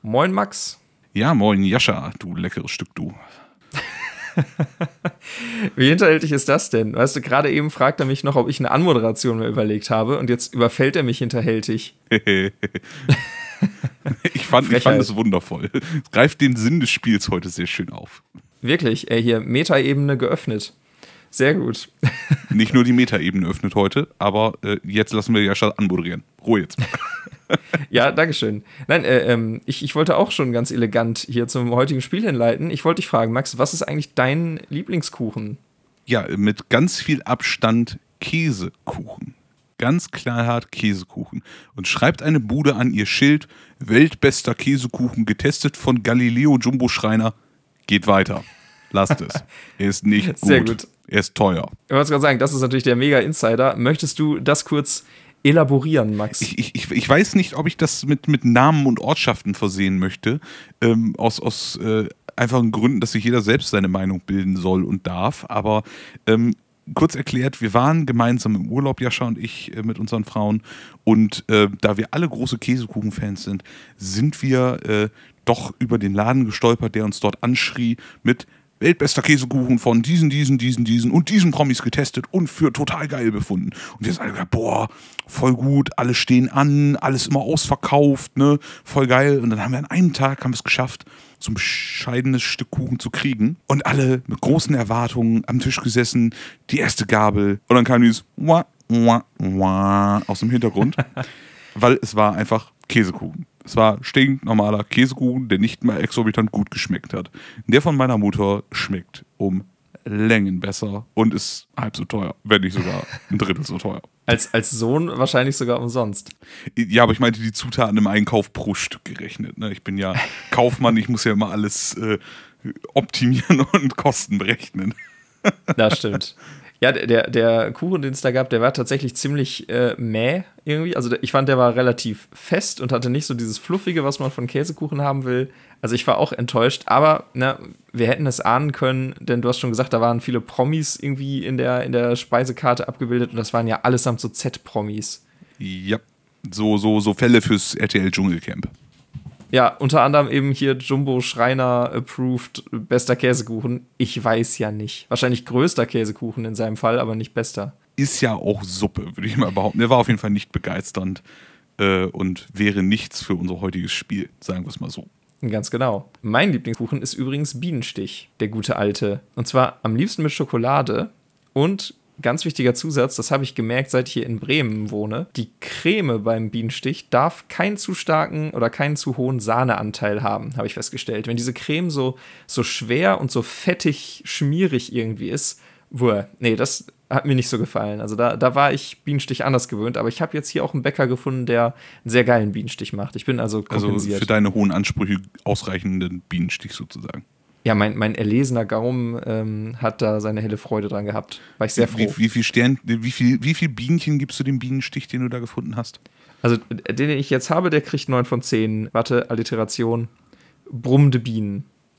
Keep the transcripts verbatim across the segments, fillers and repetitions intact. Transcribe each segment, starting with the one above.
Moin Max. Ja, moin Jascha, du leckeres Stück, du. Wie hinterhältig ist das denn? Weißt du, gerade eben fragt er mich noch, ob ich eine Anmoderation mir überlegt habe und jetzt überfällt er mich hinterhältig. ich, fand, ich fand es wundervoll. Es greift den Sinn des Spiels heute sehr schön auf. Wirklich, er hier Metaebene geöffnet. Sehr gut. Nicht nur die Metaebene öffnet heute, aber äh, jetzt lassen wir Jascha anmoderieren. Ruhe jetzt. Ja, dankeschön. Nein, äh, ähm, ich, ich wollte auch schon ganz elegant hier zum heutigen Spiel hinleiten. Ich wollte dich fragen, Max, was ist eigentlich dein Lieblingskuchen? Ja, mit ganz viel Abstand Käsekuchen. Ganz knallhart Käsekuchen. Und schreibt eine Bude an ihr Schild: Weltbester Käsekuchen, getestet von Galileo Jumbo Schreiner. Geht weiter. Lasst es. Er ist nicht gut. Sehr gut. Er ist teuer. Ich wollte gerade sagen, das ist natürlich der Mega-Insider. Möchtest du das kurz elaborieren, Max? Ich, ich, ich weiß nicht, ob ich das mit, mit Namen und Ortschaften versehen möchte. Ähm, aus aus äh, einfachen Gründen, dass sich jeder selbst seine Meinung bilden soll und darf. Aber ähm, kurz erklärt, wir waren gemeinsam im Urlaub, Jascha und ich, äh, mit unseren Frauen. Und äh, da wir alle große Käsekuchen-Fans sind, sind wir äh, doch über den Laden gestolpert, der uns dort anschrie mit: Weltbester Käsekuchen von diesen, diesen, diesen, diesen und diesen Promis getestet und für total geil befunden. Und wir sagen, boah, voll gut, alle stehen an, alles immer ausverkauft, ne, voll geil. Und dann haben wir an einem Tag haben wir es geschafft, so ein bescheidenes Stück Kuchen zu kriegen. Und alle mit großen Erwartungen am Tisch gesessen, die erste Gabel. Und dann kam dieses Wah, Wah, Wah aus dem Hintergrund, weil es war einfach Käsekuchen. Es war stinknormaler Käsekuchen, der nicht mal exorbitant gut geschmeckt hat. Der von meiner Mutter schmeckt um Längen besser und ist halb so teuer, wenn nicht sogar ein Drittel so teuer. Als, als Sohn wahrscheinlich sogar umsonst. Ja, aber ich meinte die Zutaten im Einkauf pro Stück gerechnet. Ne? Ich bin ja Kaufmann, ich muss ja immer alles äh, optimieren und Kosten berechnen. Das stimmt. Ja, der, der Kuchen, den es da gab, der war tatsächlich ziemlich äh, mäh irgendwie. Also ich fand, der war relativ fest und hatte nicht so dieses Fluffige, was man von Käsekuchen haben will. Also ich war auch enttäuscht, aber ne, wir hätten es ahnen können, denn du hast schon gesagt, da waren viele Promis irgendwie in der, in der Speisekarte abgebildet und das waren ja allesamt so Z-Promis. Ja, so, so, so Fälle fürs R T L Dschungelcamp. Ja, unter anderem eben hier Jumbo Schreiner approved, bester Käsekuchen. Ich weiß ja nicht. Wahrscheinlich größter Käsekuchen in seinem Fall, aber nicht bester. Ist ja auch Suppe, würde ich mal behaupten. Er war auf jeden Fall nicht begeisternd äh, und wäre nichts für unser heutiges Spiel, sagen wir es mal so. Ganz genau. Mein Lieblingskuchen ist übrigens Bienenstich, der gute alte. Und zwar am liebsten mit Schokolade und ganz wichtiger Zusatz, das habe ich gemerkt, seit ich hier in Bremen wohne. Die Creme beim Bienenstich darf keinen zu starken oder keinen zu hohen Sahneanteil haben, habe ich festgestellt. Wenn diese Creme so, so schwer und so fettig, schmierig irgendwie ist, wuah, nee, das hat mir nicht so gefallen. Also da, da war ich Bienenstich anders gewöhnt, aber ich habe jetzt hier auch einen Bäcker gefunden, der einen sehr geilen Bienenstich macht. Ich bin also kompensiert. Also für deine hohen Ansprüche ausreichenden Bienenstich sozusagen. Ja, mein, mein erlesener Gaumen ähm, hat da seine helle Freude dran gehabt. War ich sehr froh. Wie, wie, viel Stern, wie, viel, wie viel Bienchen gibst du dem Bienenstich, den du da gefunden hast? Also, den ich jetzt habe, der kriegt neun von zehn. Warte, Alliteration. Brummende Bienen.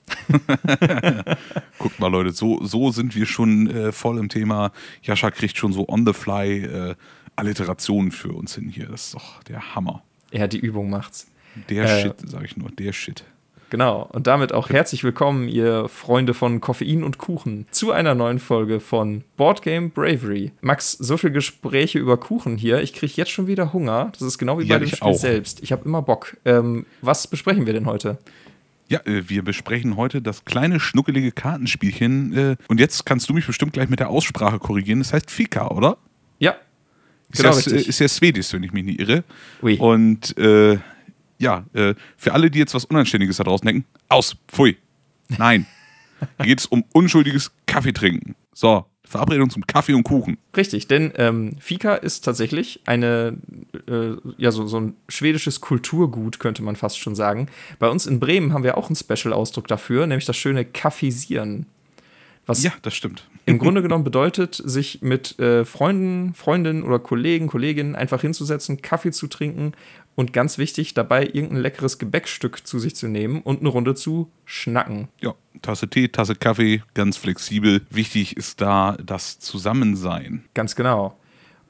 Guckt mal, Leute, so, so sind wir schon äh, voll im Thema. Jascha kriegt schon so on the fly äh, Alliterationen für uns hin hier. Das ist doch der Hammer. Ja, die Übung macht's. Der äh, Shit, sag ich nur, der Shit. Genau, und damit auch herzlich willkommen, ihr Freunde von Koffein und Kuchen, zu einer neuen Folge von Boardgame Bravery. Max, so viele Gespräche über Kuchen hier, ich kriege jetzt schon wieder Hunger. Das ist genau wie ja, bei dem Spiel auch. selbst. Ich habe immer Bock. Ähm, was besprechen wir denn heute? Ja, äh, wir besprechen heute das kleine, schnuckelige Kartenspielchen. Äh, und jetzt kannst du mich bestimmt gleich mit der Aussprache korrigieren. Das heißt Fika, oder? Ja, ist genau ja, richtig. Ist ja Swedisch, wenn ich mich nicht irre. Ui. Und äh, ja, äh, für alle, die jetzt was Unanständiges da draußen denken, aus, pfui, nein. Hier geht es um unschuldiges Kaffee trinken. So, Verabredung zum Kaffee und Kuchen. Richtig, denn ähm, Fika ist tatsächlich eine, äh, ja, so, so ein schwedisches Kulturgut, könnte man fast schon sagen. Bei uns in Bremen haben wir auch einen Special-Ausdruck dafür, nämlich das schöne Kaffeesieren. Was ja, das stimmt. Im Grunde genommen bedeutet, sich mit äh, Freunden, Freundinnen oder Kollegen, Kolleginnen einfach hinzusetzen, Kaffee zu trinken und ganz wichtig, dabei irgendein leckeres Gebäckstück zu sich zu nehmen und eine Runde zu schnacken. Ja, Tasse Tee, Tasse Kaffee, ganz flexibel. Wichtig ist da das Zusammensein. Ganz genau.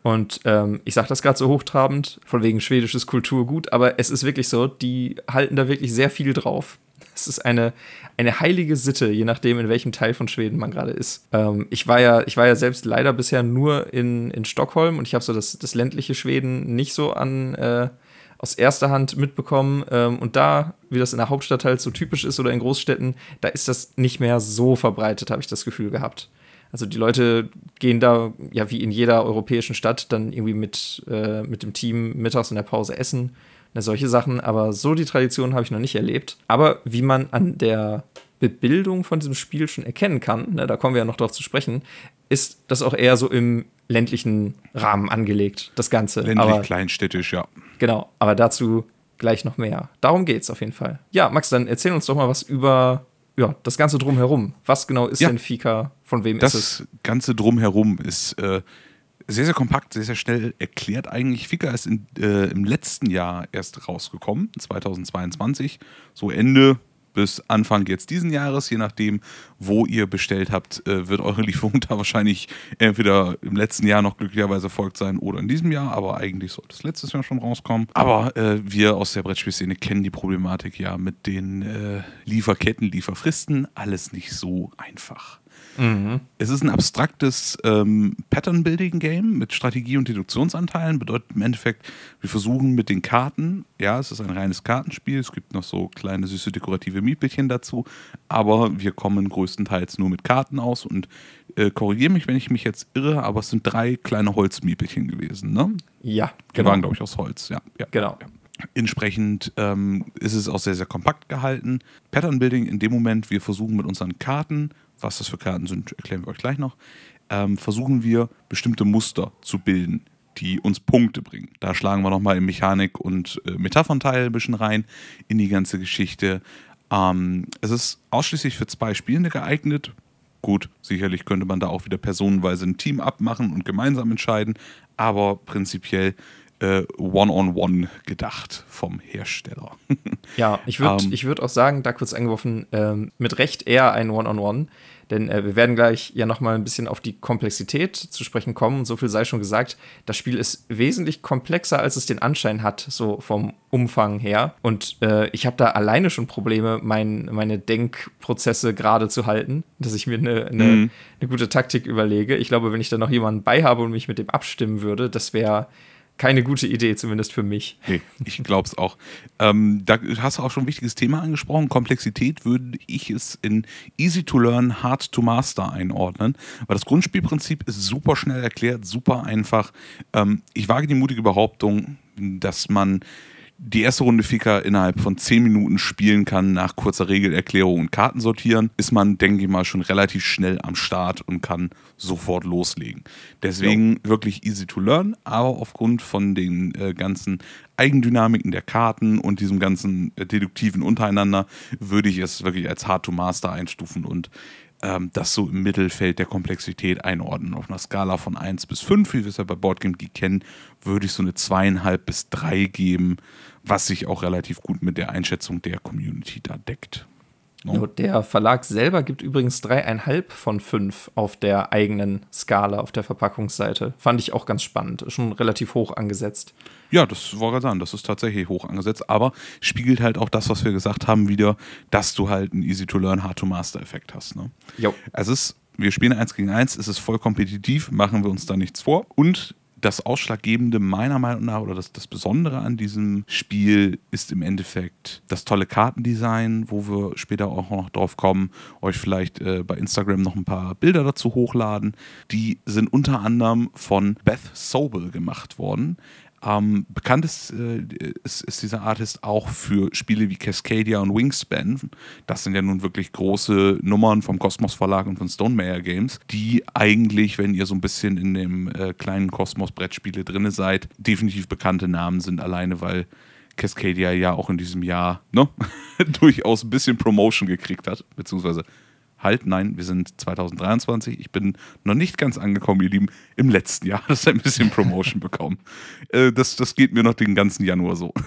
Und ähm, ich sage das gerade so hochtrabend, von wegen schwedisches Kulturgut, aber es ist wirklich so, die halten da wirklich sehr viel drauf. Es ist eine, eine heilige Sitte, je nachdem, in welchem Teil von Schweden man gerade ist. Ähm, ich, war ja, ich war ja selbst leider bisher nur in, in Stockholm und ich habe so das, das ländliche Schweden nicht so an äh, aus erster Hand mitbekommen. Ähm, und da, wie das in der Hauptstadt halt so typisch ist oder in Großstädten, da ist das nicht mehr so verbreitet, habe ich das Gefühl gehabt. Also die Leute gehen da, ja wie in jeder europäischen Stadt, dann irgendwie mit, äh, mit dem Team mittags in der Pause essen. Na, solche Sachen, aber so die Tradition habe ich noch nicht erlebt. Aber wie man an der Bebildung von diesem Spiel schon erkennen kann, ne, da kommen wir ja noch drauf zu sprechen, ist das auch eher so im ländlichen Rahmen angelegt, das Ganze. Ländlich, aber, kleinstädtisch, ja. Genau, aber dazu gleich noch mehr. Darum geht's auf jeden Fall. Ja, Max, dann erzähl uns doch mal was über ja, das Ganze drumherum. Was genau ist ja. denn Fika? Von wem das ist es? Das Ganze drumherum ist äh, sehr, sehr kompakt, sehr, sehr schnell erklärt eigentlich. Fika ist in, äh, im letzten Jahr erst rausgekommen, zweitausendzweiundzwanzig. So Ende bis Anfang jetzt diesen Jahres, je nachdem, wo ihr bestellt habt, äh, wird eure Lieferung da wahrscheinlich entweder im letzten Jahr noch glücklicherweise erfolgt sein oder in diesem Jahr, aber eigentlich sollte es letztes Jahr schon rauskommen. Aber äh, wir aus der Brettspielszene kennen die Problematik ja mit den äh, Lieferketten, Lieferfristen, alles nicht so einfach. Mhm. Es ist ein abstraktes ähm, Pattern-Building-Game mit Strategie- und Deduktionsanteilen. Bedeutet im Endeffekt, wir versuchen mit den Karten, ja, es ist ein reines Kartenspiel, es gibt noch so kleine süße dekorative Miepelchen dazu, aber wir kommen größtenteils nur mit Karten aus und äh, korrigiere mich, wenn ich mich jetzt irre, aber es sind drei kleine Holzmiepelchen gewesen, ne? Ja, genau. Die waren, glaube ich, aus Holz, ja. ja genau. Ja. Entsprechend ähm, ist es auch sehr, sehr kompakt gehalten. Pattern-Building in dem Moment, wir versuchen mit unseren Karten, was das für Karten sind, erklären wir euch gleich noch, ähm, versuchen wir bestimmte Muster zu bilden, die uns Punkte bringen. Da schlagen wir nochmal in Mechanik und äh, Metaphernteil ein bisschen rein in die ganze Geschichte. Ähm, es ist ausschließlich für zwei Spielende geeignet. Gut, sicherlich könnte man da auch wieder personenweise ein Team abmachen und gemeinsam entscheiden, aber prinzipiell äh, One-on-One gedacht vom Hersteller. Ja, ich würde ähm, ich würd auch sagen, da kurz eingeworfen, ähm, mit Recht eher ein One-on-One, denn äh, wir werden gleich ja nochmal ein bisschen auf die Komplexität zu sprechen kommen und so viel sei schon gesagt, das Spiel ist wesentlich komplexer, als es den Anschein hat, so vom Umfang her und äh, ich habe da alleine schon Probleme, mein, meine Denkprozesse gerade zu halten, dass ich mir eine ne, mhm. ne gute Taktik überlege. Ich glaube, wenn ich da noch jemanden bei habe und mich mit dem abstimmen würde, das wäre keine gute Idee, zumindest für mich. Nee, ich glaube es auch. Ähm, da hast du auch schon ein wichtiges Thema angesprochen. Komplexität würde ich es in easy to learn, hard to master einordnen. Weil das Grundspielprinzip ist super schnell erklärt, super einfach. Ähm, ich wage die mutige Behauptung, dass man die erste Runde Fika innerhalb von zehn Minuten spielen kann, nach kurzer Regelerklärung und Karten sortieren, ist man, denke ich mal, schon relativ schnell am Start und kann sofort loslegen. Deswegen ja. wirklich easy to learn, aber aufgrund von den äh, ganzen Eigendynamiken der Karten und diesem ganzen äh, Deduktiven untereinander würde ich es wirklich als hard to master einstufen und ähm, das so im Mittelfeld der Komplexität einordnen. Auf einer Skala von eins bis fünf, wie wir es ja bei Boardgame Geek kennen, würde ich so eine zweieinhalb bis drei geben, was sich auch relativ gut mit der Einschätzung der Community da deckt. No? Ja, der Verlag selber gibt übrigens dreieinhalb von fünf auf der eigenen Skala, auf der Verpackungsseite. Fand ich auch ganz spannend, schon relativ hoch angesetzt. Ja, das wollte ich sagen, das ist tatsächlich hoch angesetzt, aber spiegelt halt auch das, was wir gesagt haben, wieder, dass du halt einen Easy-to-Learn, Hard-to-Master-Effekt hast. Ne? Jo. Also es ist, wir spielen eins gegen eins, es ist voll kompetitiv, machen wir uns da nichts vor. Und das Ausschlaggebende meiner Meinung nach oder das, das Besondere an diesem Spiel ist im Endeffekt das tolle Kartendesign, wo wir später auch noch drauf kommen, euch vielleicht äh, bei Instagram noch ein paar Bilder dazu hochladen. Die sind unter anderem von Beth Sobel gemacht worden. Ähm, bekannt ist, äh, ist, ist dieser Artist auch für Spiele wie Cascadia und Wingspan. Das sind ja nun wirklich große Nummern vom Kosmos Verlag und von Stonemaier Games, die eigentlich, wenn ihr so ein bisschen in dem äh, kleinen Kosmos Brettspiele drinne seid, definitiv bekannte Namen sind, alleine weil Cascadia ja auch in diesem Jahr ne, durchaus ein bisschen Promotion gekriegt hat, beziehungsweise Halt, nein, wir sind zweitausenddreiundzwanzig. Ich bin noch nicht ganz angekommen, ihr Lieben. Im letzten Jahr hat es ein bisschen Promotion bekommen. Äh, das, das geht mir noch den ganzen Januar so.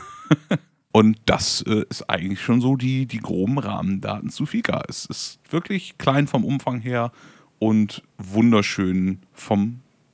Und das äh, ist eigentlich schon so die, die groben Rahmendaten zu Fika. Es ist wirklich klein vom Umfang her und wunderschön vom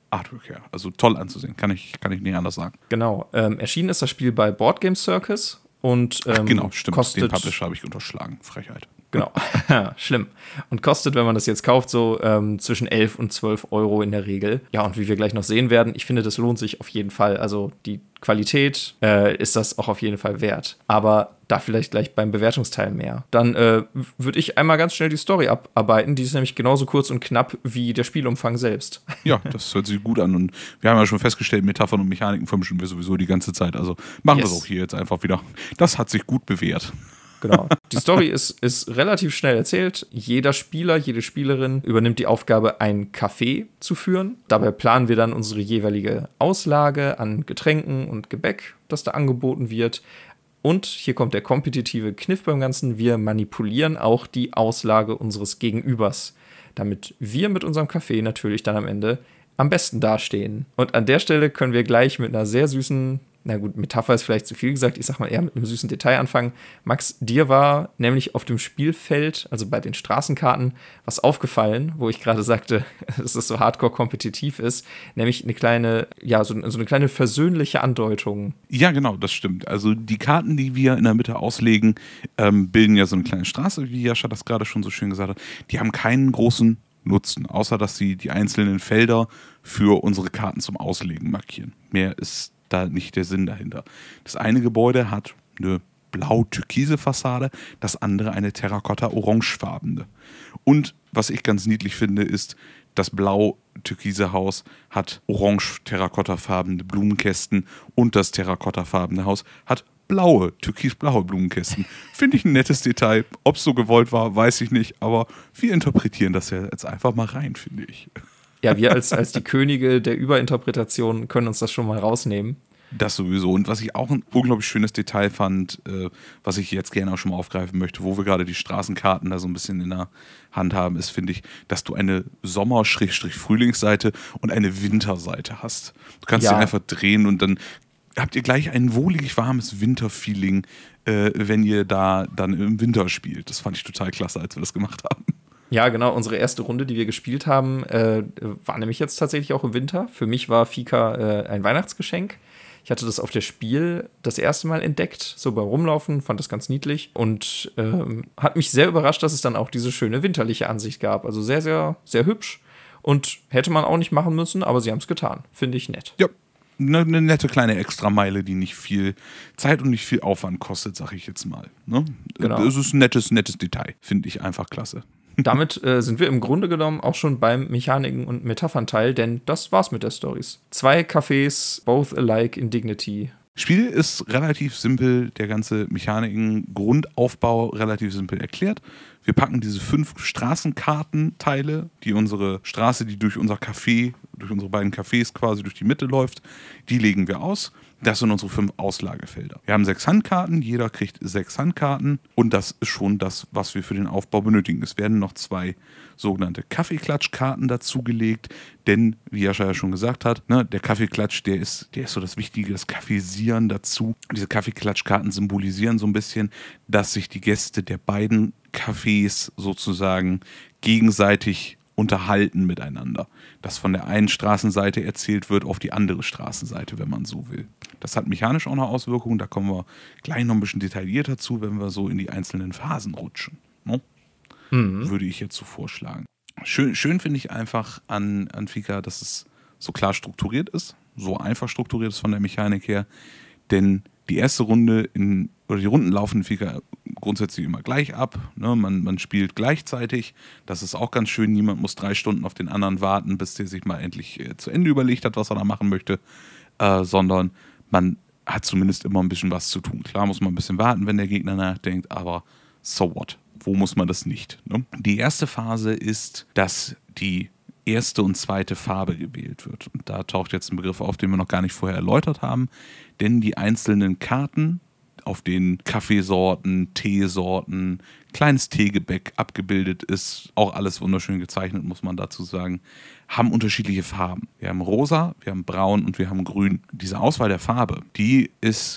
Artwork her. Also toll anzusehen, kann ich, kann ich nicht anders sagen. Genau. Ähm, erschienen ist das Spiel bei Board Game Circus und ähm, Ach, genau, stimmt. kostet, den Publisher habe ich unterschlagen. Frechheit. Genau, schlimm. Und kostet, wenn man das jetzt kauft, so ähm, zwischen elf und zwölf Euro in der Regel. Ja, und wie wir gleich noch sehen werden, ich finde, das lohnt sich auf jeden Fall. Also die Qualität äh, ist das auch auf jeden Fall wert. Aber da vielleicht gleich beim Bewertungsteil mehr. Dann äh, würde ich einmal ganz schnell die Story abarbeiten. Die ist nämlich genauso kurz und knapp wie der Spielumfang selbst. Ja, das hört sich gut an. Und wir haben ja schon festgestellt, Metaphern und Mechaniken vermischen wir sowieso die ganze Zeit. Also machen yes. wir es auch hier jetzt einfach wieder. Das hat sich gut bewährt. Genau. Die Story ist, ist relativ schnell erzählt. Jeder Spieler, jede Spielerin übernimmt die Aufgabe, ein Café zu führen. Dabei planen wir dann unsere jeweilige Auslage an Getränken und Gebäck, das da angeboten wird. Und hier kommt der kompetitive Kniff beim Ganzen. Wir manipulieren auch die Auslage unseres Gegenübers, damit wir mit unserem Café natürlich dann am Ende am besten dastehen. Und an der Stelle können wir gleich mit einer sehr süßen, na gut, Metapher ist vielleicht zu viel gesagt, ich sag mal eher mit einem süßen Detail anfangen. Max, dir war nämlich auf dem Spielfeld, also bei den Straßenkarten, was aufgefallen, wo ich gerade sagte, dass es so hardcore kompetitiv ist, nämlich eine kleine, ja, so, so eine kleine versöhnliche Andeutung. Ja, genau, das stimmt. Also die Karten, die wir in der Mitte auslegen, ähm, bilden ja so eine kleine Straße, wie Jascha das gerade schon so schön gesagt hat. Die haben keinen großen Nutzen, außer dass sie die einzelnen Felder für unsere Karten zum Auslegen markieren. Mehr ist da nicht der Sinn dahinter. Das eine Gebäude hat eine blau-türkise Fassade, das andere eine terrakotta-orangefarbene. Und was ich ganz niedlich finde, ist, das blau-türkise Haus hat orange-terrakottafarbene Blumenkästen und das terrakottafarbene Haus hat blaue, türkisblaue Blumenkästen. Finde ich ein nettes Detail. Ob es so gewollt war, weiß ich nicht, aber wir interpretieren das ja jetzt einfach mal rein, finde ich. Ja, wir als, als die Könige der Überinterpretation können uns das schon mal rausnehmen. Das sowieso. Und was ich auch ein unglaublich schönes Detail fand, äh, was ich jetzt gerne auch schon mal aufgreifen möchte, wo wir gerade die Straßenkarten da so ein bisschen in der Hand haben, ist, finde ich, dass du eine Sommer-Frühlingsseite und eine Winterseite hast. Du kannst ja. sie einfach drehen und dann habt ihr gleich ein wohlig warmes Winterfeeling, äh, wenn ihr da dann im Winter spielt. Das fand ich total klasse, als wir das gemacht haben. Ja, genau. Unsere erste Runde, die wir gespielt haben, äh, war nämlich jetzt tatsächlich auch im Winter. Für mich war Fika äh, ein Weihnachtsgeschenk. Ich hatte das auf der Spiel das erste Mal entdeckt, so beim Rumlaufen, fand das ganz niedlich und ähm, hat mich sehr überrascht, dass es dann auch diese schöne winterliche Ansicht gab. Also sehr, sehr, sehr hübsch und hätte man auch nicht machen müssen, aber sie haben es getan. Finde ich nett. Ja, eine, eine nette kleine Extrameile, die nicht viel Zeit und nicht viel Aufwand kostet, sag ich jetzt mal. Ne? Genau. Das ist ein nettes, nettes Detail, finde ich einfach klasse. Damit äh, sind wir im Grunde genommen auch schon beim Mechaniken- und Metaphern-Teil, denn das war's mit der Stories. Zwei Cafés, both alike in dignity. Spiel ist relativ simpel, der ganze Mechaniken-Grundaufbau relativ simpel erklärt. Wir packen diese fünf Straßenkartenteile, die unsere Straße, die durch unser Café, durch unsere beiden Cafés quasi durch die Mitte läuft, die legen wir aus. Das sind unsere fünf Auslagefelder. Wir haben sechs Handkarten, jeder kriegt sechs Handkarten und das ist schon das, was wir für den Aufbau benötigen. Es werden noch zwei sogenannte Kaffeeklatschkarten dazugelegt, denn, wie Jascha ja schon gesagt hat, ne, der Kaffeeklatsch, der ist, der ist so das Wichtige, das Kaffeesieren dazu. Diese Kaffeeklatschkarten symbolisieren so ein bisschen, dass sich die Gäste der beiden Cafés sozusagen gegenseitig unterhalten miteinander. Dass von der einen Straßenseite erzählt wird auf die andere Straßenseite, wenn man so will. Das hat mechanisch auch eine Auswirkung, da kommen wir gleich noch ein bisschen detaillierter zu, wenn wir so in die einzelnen Phasen rutschen. No? Mhm. Würde ich jetzt so vorschlagen. Schön, schön finde ich einfach an, an Fika, dass es so klar strukturiert ist, so einfach strukturiert ist von der Mechanik her, denn die erste Runde in, oder die Runden laufen in Fika grundsätzlich immer gleich ab. Ne? Man, man spielt gleichzeitig. Das ist auch ganz schön. Niemand muss drei Stunden auf den anderen warten, bis der sich mal endlich äh, zu Ende überlegt hat, was er da machen möchte. Äh, sondern man hat zumindest immer ein bisschen was zu tun. Klar muss man ein bisschen warten, wenn der Gegner nachdenkt, aber so what? Wo muss man das nicht? Ne? Die erste Phase ist, dass die erste und zweite Farbe gewählt wird. Und da taucht jetzt ein Begriff auf, den wir noch gar nicht vorher erläutert haben. Denn die einzelnen Karten, auf denen Kaffeesorten, Teesorten, kleines Teegebäck abgebildet ist, auch alles wunderschön gezeichnet, muss man dazu sagen, haben unterschiedliche Farben. Wir haben rosa, wir haben braun und wir haben grün. Diese Auswahl der Farbe, die ist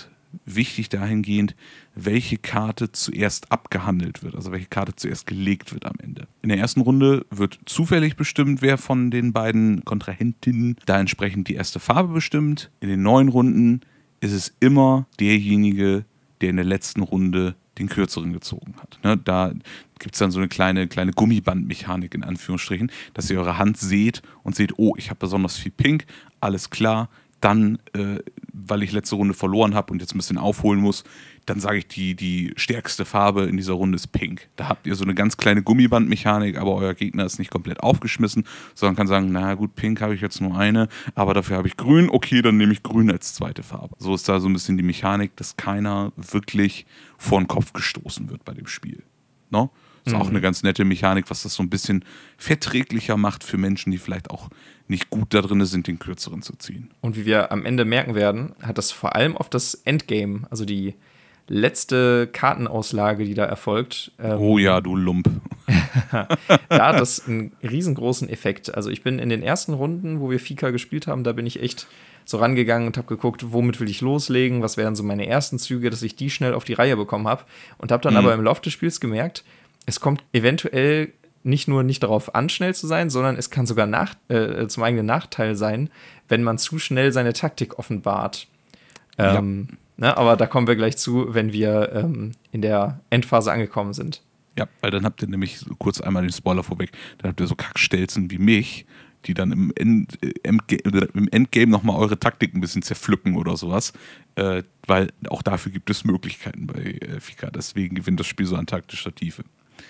wichtig dahingehend, welche Karte zuerst abgehandelt wird, also welche Karte zuerst gelegt wird am Ende. In der ersten Runde wird zufällig bestimmt, wer von den beiden Kontrahentinnen da entsprechend die erste Farbe bestimmt. In den neuen Runden ist es immer derjenige, der in der letzten Runde den kürzeren gezogen hat. Ne, da gibt es dann so eine kleine, kleine Gummibandmechanik in Anführungsstrichen, dass ihr eure Hand seht und seht, oh, ich habe besonders viel Pink, alles klar. Dann, äh, weil ich letzte Runde verloren habe und jetzt ein bisschen aufholen muss, dann sage ich, die, die stärkste Farbe in dieser Runde ist Pink. Da habt ihr so eine ganz kleine Gummibandmechanik, aber euer Gegner ist nicht komplett aufgeschmissen, sondern kann sagen, na gut, Pink habe ich jetzt nur eine, aber dafür habe ich Grün, okay, dann nehme ich Grün als zweite Farbe. So ist da so ein bisschen die Mechanik, dass keiner wirklich vor den Kopf gestoßen wird bei dem Spiel. No? Ist mhm. auch eine ganz nette Mechanik, was das so ein bisschen verträglicher macht für Menschen, die vielleicht auch nicht gut da drin sind, den kürzeren zu ziehen. Und wie wir am Ende merken werden, hat das vor allem auf das Endgame, also die letzte Kartenauslage, die da erfolgt. Ähm, oh ja, du Lump. Da hat das einen riesengroßen Effekt. Also ich bin in den ersten Runden, wo wir Fika gespielt haben, da bin ich echt so rangegangen und habe geguckt, womit will ich loslegen, was wären so meine ersten Züge, dass ich die schnell auf die Reihe bekommen habe. Und habe dann mhm. aber im Laufe des Spiels gemerkt, es kommt eventuell nicht nur nicht darauf an, schnell zu sein, sondern es kann sogar nach, äh, zum eigenen Nachteil sein, wenn man zu schnell seine Taktik offenbart. Ähm, ja. ne, aber da kommen wir gleich zu, wenn wir ähm, in der Endphase angekommen sind. Ja, weil dann habt ihr nämlich kurz einmal den Spoiler vorweg, dann habt ihr so Kackstelzen wie mich, die dann im, End, Endgame, im Endgame nochmal eure Taktik ein bisschen zerpflücken oder sowas, äh, weil auch dafür gibt es Möglichkeiten bei äh, Fika, deswegen gewinnt das Spiel so an taktischer Tiefe.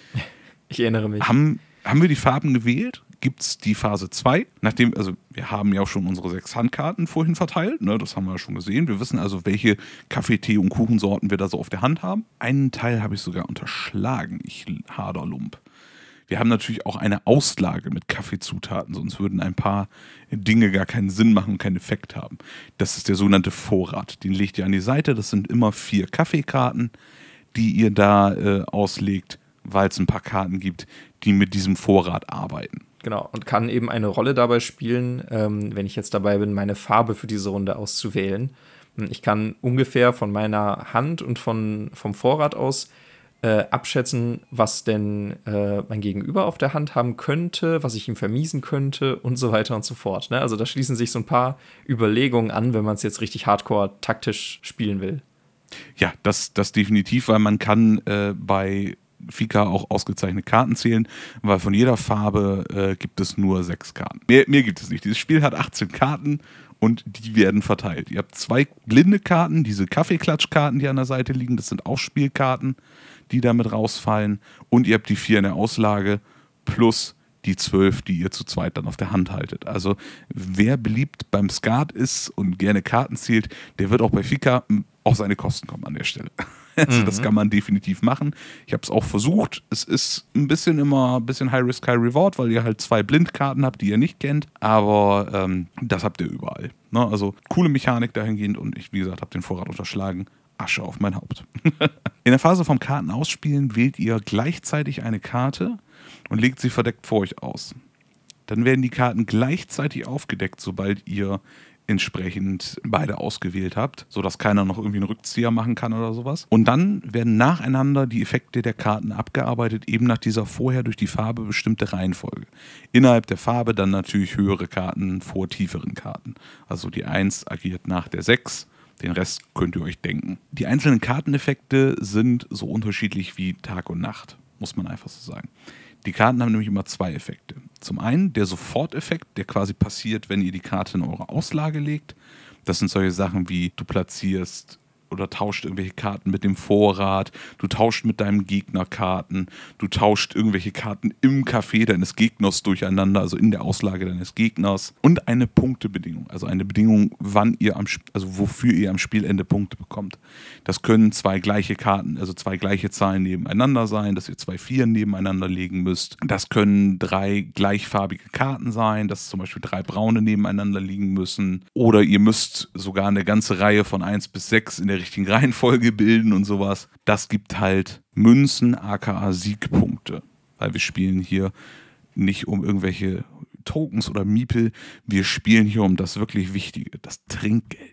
Ich erinnere mich. Haben, haben wir die Farben gewählt? Gibt es die Phase zwei? Nachdem, also wir haben ja auch schon unsere sechs Handkarten vorhin verteilt, ne, das haben wir ja schon gesehen. Wir wissen also, welche Kaffee-, Tee- und Kuchensorten wir da so auf der Hand haben. Einen Teil habe ich sogar unterschlagen, ich Haderlump. Wir haben natürlich auch eine Auslage mit Kaffeezutaten, sonst würden ein paar Dinge gar keinen Sinn machen und keinen Effekt haben. Das ist der sogenannte Vorrat. Den legt ihr an die Seite, das sind immer vier Kaffeekarten, die ihr da äh, auslegt, weil es ein paar Karten gibt, die mit diesem Vorrat arbeiten. Genau, und kann eben eine Rolle dabei spielen, ähm, wenn ich jetzt dabei bin, meine Farbe für diese Runde auszuwählen. Ich kann ungefähr von meiner Hand und von, vom Vorrat aus äh, abschätzen, was denn äh, mein Gegenüber auf der Hand haben könnte, was ich ihm vermiesen könnte und so weiter und so fort. Ne? Also da schließen sich so ein paar Überlegungen an, wenn man es jetzt richtig hardcore taktisch spielen will. Ja, das, das definitiv, weil man kann äh, bei Fika auch ausgezeichnete Karten zählen, weil von jeder Farbe äh, gibt es nur sechs Karten. Mehr, mehr gibt es nicht. Dieses Spiel hat achtzehn Karten und die werden verteilt. Ihr habt zwei blinde Karten, diese Kaffeeklatschkarten, die an der Seite liegen, das sind auch Spielkarten, die damit rausfallen. Und ihr habt die vier in der Auslage plus die zwölf, die ihr zu zweit dann auf der Hand haltet. Also wer beliebt beim Skat ist und gerne Karten zielt, der wird auch bei Fika auf seine Kosten kommen an der Stelle. Also mhm. das kann man definitiv machen. Ich habe es auch versucht. Es ist ein bisschen immer ein bisschen High Risk, High Reward, weil ihr halt zwei Blindkarten habt, die ihr nicht kennt. Aber ähm, das habt ihr überall. Ne? Also coole Mechanik dahingehend und ich, wie gesagt, habe den Vorrat unterschlagen. Asche auf mein Haupt. In der Phase vom Kartenausspielen wählt ihr gleichzeitig eine Karte und legt sie verdeckt vor euch aus. Dann werden die Karten gleichzeitig aufgedeckt, sobald ihr entsprechend beide ausgewählt habt, sodass keiner noch irgendwie einen Rückzieher machen kann oder sowas. Und dann werden nacheinander die Effekte der Karten abgearbeitet, eben nach dieser vorher durch die Farbe bestimmte Reihenfolge. Innerhalb der Farbe dann natürlich höhere Karten vor tieferen Karten. Also die eins agiert nach der sechs, den Rest könnt ihr euch denken. Die einzelnen Karteneffekte sind so unterschiedlich wie Tag und Nacht, muss man einfach so sagen. Die Karten haben nämlich immer zwei Effekte. Zum einen der Soforteffekt, der quasi passiert, wenn ihr die Karte in eure Auslage legt. Das sind solche Sachen wie du platzierst oder tauscht irgendwelche Karten mit dem Vorrat, du tauscht mit deinem Gegner Karten, du tauscht irgendwelche Karten im Café deines Gegners durcheinander, also in der Auslage deines Gegners. Und eine Punktebedingung, also eine Bedingung, wann ihr am, also wofür ihr am Spielende Punkte bekommt. Das können zwei gleiche Karten, also zwei gleiche Zahlen nebeneinander sein, dass ihr zwei Vieren nebeneinander legen müsst. Das können drei gleichfarbige Karten sein, dass zum Beispiel drei braune nebeneinander liegen müssen. Oder ihr müsst sogar eine ganze Reihe von eins bis sechs in der richtigen Reihenfolge bilden und sowas. Das gibt halt Münzen, aka Siegpunkte. Weil wir spielen hier nicht um irgendwelche Tokens oder Miepel, wir spielen hier um das wirklich Wichtige, das Trinkgeld.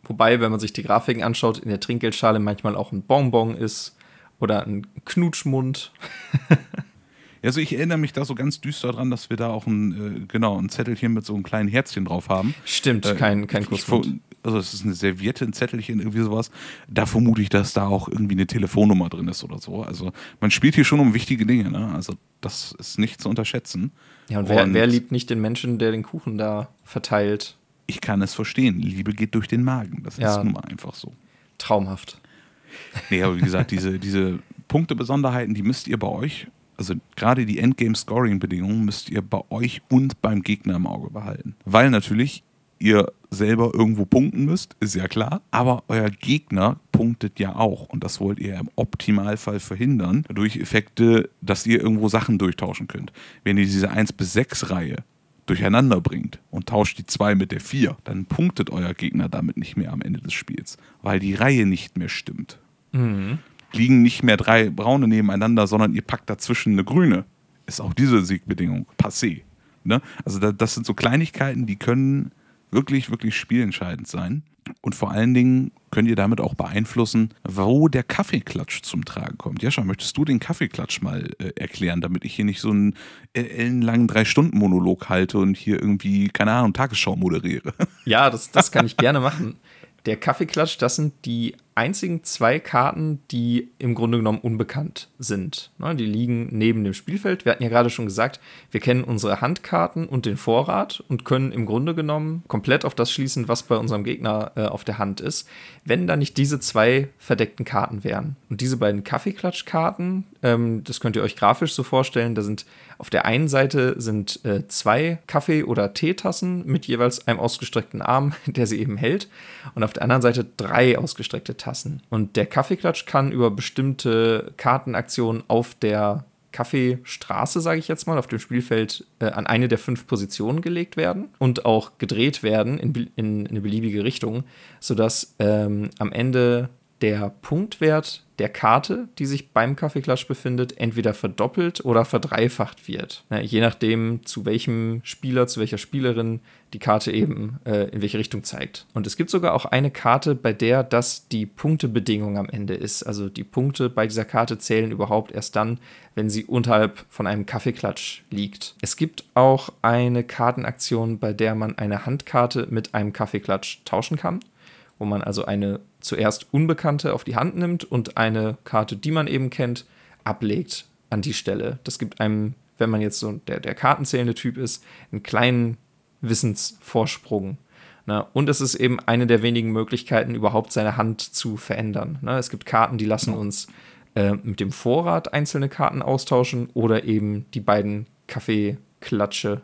Wobei, wenn man sich die Grafiken anschaut, in der Trinkgeldschale manchmal auch ein Bonbon ist oder ein Knutschmund. Also ich erinnere mich da so ganz düster dran, dass wir da auch ein, äh, genau, ein Zettelchen mit so einem kleinen Herzchen drauf haben. Stimmt, äh, kein, kein Kussmund. Also es ist eine Serviette, ein Zettelchen, irgendwie sowas. Da vermute ich, dass da auch irgendwie eine Telefonnummer drin ist oder so. Also man spielt hier schon um wichtige Dinge, ne? Also das ist nicht zu unterschätzen. Ja, und wer, und wer liebt nicht den Menschen, der den Kuchen da verteilt? Ich kann es verstehen. Liebe geht durch den Magen. Das ja, ist nun mal einfach so. Traumhaft. Nee, aber wie gesagt, diese, diese Punktebesonderheiten, die müsst ihr bei euch, also gerade die Endgame-Scoring-Bedingungen müsst ihr bei euch und beim Gegner im Auge behalten. Weil natürlich ihr selber irgendwo punkten müsst, ist ja klar, aber euer Gegner punktet ja auch und das wollt ihr im Optimalfall verhindern durch Effekte, dass ihr irgendwo Sachen durchtauschen könnt. Wenn ihr diese eins bis sechs Reihe durcheinander bringt und tauscht die zwei mit der vier, dann punktet euer Gegner damit nicht mehr am Ende des Spiels, weil die Reihe nicht mehr stimmt. Mhm. Liegen nicht mehr drei braune nebeneinander, sondern ihr packt dazwischen eine grüne. Ist auch diese Siegbedingung passé. Ne? Also da, das sind so Kleinigkeiten, die können wirklich, wirklich spielentscheidend sein. Und vor allen Dingen könnt ihr damit auch beeinflussen, wo der Kaffeeklatsch zum Tragen kommt. Jascha, möchtest du den Kaffeeklatsch mal äh, erklären, damit ich hier nicht so einen ellenlangen Drei-Stunden-Monolog halte und hier irgendwie, keine Ahnung, Tagesschau moderiere? Ja, das, das kann ich gerne machen. Der Kaffeeklatsch, das sind die einzigen zwei Karten, die im Grunde genommen unbekannt sind. Die liegen neben dem Spielfeld. Wir hatten ja gerade schon gesagt, wir kennen unsere Handkarten und den Vorrat und können im Grunde genommen komplett auf das schließen, was bei unserem Gegner äh, auf der Hand ist, wenn da nicht diese zwei verdeckten Karten wären. Und diese beiden Kaffeeklatschkarten, ähm, das könnt ihr euch grafisch so vorstellen, da sind auf der einen Seite sind äh, zwei Kaffee- oder Teetassen mit jeweils einem ausgestreckten Arm, der sie eben hält, und auf der anderen Seite drei ausgestreckte Tassen. Und der Kaffeeklatsch kann über bestimmte Kartenaktionen auf der Kaffeestraße, sage ich jetzt mal, auf dem Spielfeld äh, an eine der fünf Positionen gelegt werden und auch gedreht werden in, in, in eine beliebige Richtung, sodass ähm, am Ende der Punktwert der Karte, die sich beim Kaffeeklatsch befindet, entweder verdoppelt oder verdreifacht wird. Na, je nachdem, zu welchem Spieler, zu welcher Spielerin die Karte eben äh, in welche Richtung zeigt. Und es gibt sogar auch eine Karte, bei der das die Punktebedingung am Ende ist. Also die Punkte bei dieser Karte zählen überhaupt erst dann, wenn sie unterhalb von einem Kaffeeklatsch liegt. Es gibt auch eine Kartenaktion, bei der man eine Handkarte mit einem Kaffeeklatsch tauschen kann, wo man also eine zuerst Unbekannte auf die Hand nimmt und eine Karte, die man eben kennt, ablegt an die Stelle. Das gibt einem, wenn man jetzt so der, der kartenzählende Typ ist, einen kleinen Wissensvorsprung. Ne? Und es ist eben eine der wenigen Möglichkeiten, überhaupt seine Hand zu verändern. Ne? Es gibt Karten, die lassen uns äh, mit dem Vorrat einzelne Karten austauschen oder eben die beiden Kaffeeklatsche,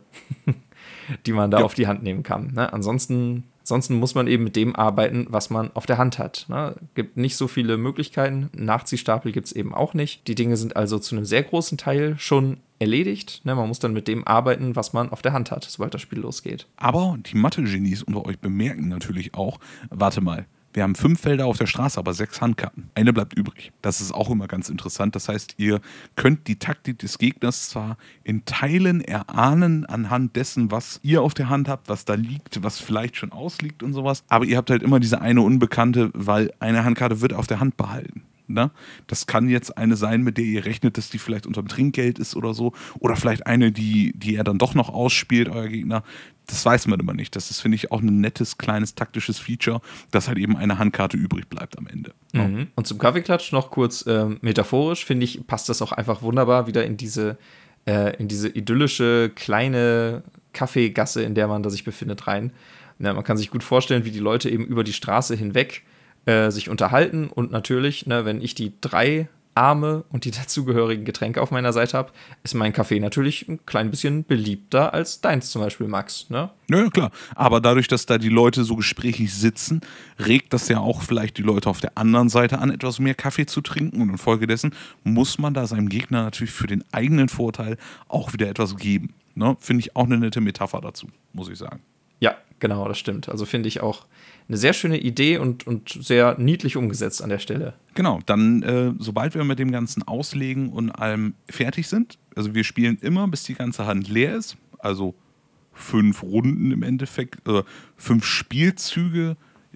die man da ja auf die Hand nehmen kann. Ne? Ansonsten Ansonsten muss man eben mit dem arbeiten, was man auf der Hand hat. Ne? Gibt nicht so viele Möglichkeiten. Nachziehstapel gibt es eben auch nicht. Die Dinge sind also zu einem sehr großen Teil schon erledigt. Ne? Man muss dann mit dem arbeiten, was man auf der Hand hat, sobald das Spiel losgeht. Aber die Mathe-Genies unter euch bemerken natürlich auch, warte mal, wir haben fünf Felder auf der Straße, aber sechs Handkarten. Eine bleibt übrig. Das ist auch immer ganz interessant. Das heißt, ihr könnt die Taktik des Gegners zwar in Teilen erahnen anhand dessen, was ihr auf der Hand habt, was da liegt, was vielleicht schon ausliegt und sowas, aber ihr habt halt immer diese eine Unbekannte, weil eine Handkarte wird auf der Hand behalten. Ne? Das kann jetzt eine sein, mit der ihr rechnet, dass die vielleicht unterm Trinkgeld ist oder so. Oder vielleicht eine, die, die er dann doch noch ausspielt, euer Gegner. Das weiß man immer nicht. Das ist, finde ich, auch ein nettes, kleines, taktisches Feature, dass halt eben eine Handkarte übrig bleibt am Ende. Mhm. Ja. Und zum Kaffeeklatsch noch kurz ähm, metaphorisch, finde ich, passt das auch einfach wunderbar wieder in diese, äh, in diese idyllische, kleine Kaffeegasse, in der man da sich befindet, rein. Ja, man kann sich gut vorstellen, wie die Leute eben über die Straße hinweg äh, sich unterhalten und natürlich, ne, wenn ich die drei Arme und die dazugehörigen Getränke auf meiner Seite habe, ist mein Kaffee natürlich ein klein bisschen beliebter als deins zum Beispiel, Max. Ne? Ja, klar. Aber dadurch, dass da die Leute so gesprächig sitzen, regt das ja auch vielleicht die Leute auf der anderen Seite an, etwas mehr Kaffee zu trinken. Und infolgedessen muss man da seinem Gegner natürlich für den eigenen Vorteil auch wieder etwas geben. Ne? Finde ich auch eine nette Metapher dazu, muss ich sagen. Ja, genau, das stimmt. Also finde ich auch eine sehr schöne Idee und, und sehr niedlich umgesetzt an der Stelle. Genau, dann äh, sobald wir mit dem Ganzen Auslegen und allem fertig sind, also wir spielen immer, bis die ganze Hand leer ist, also fünf Runden im Endeffekt, äh, fünf Spielzüge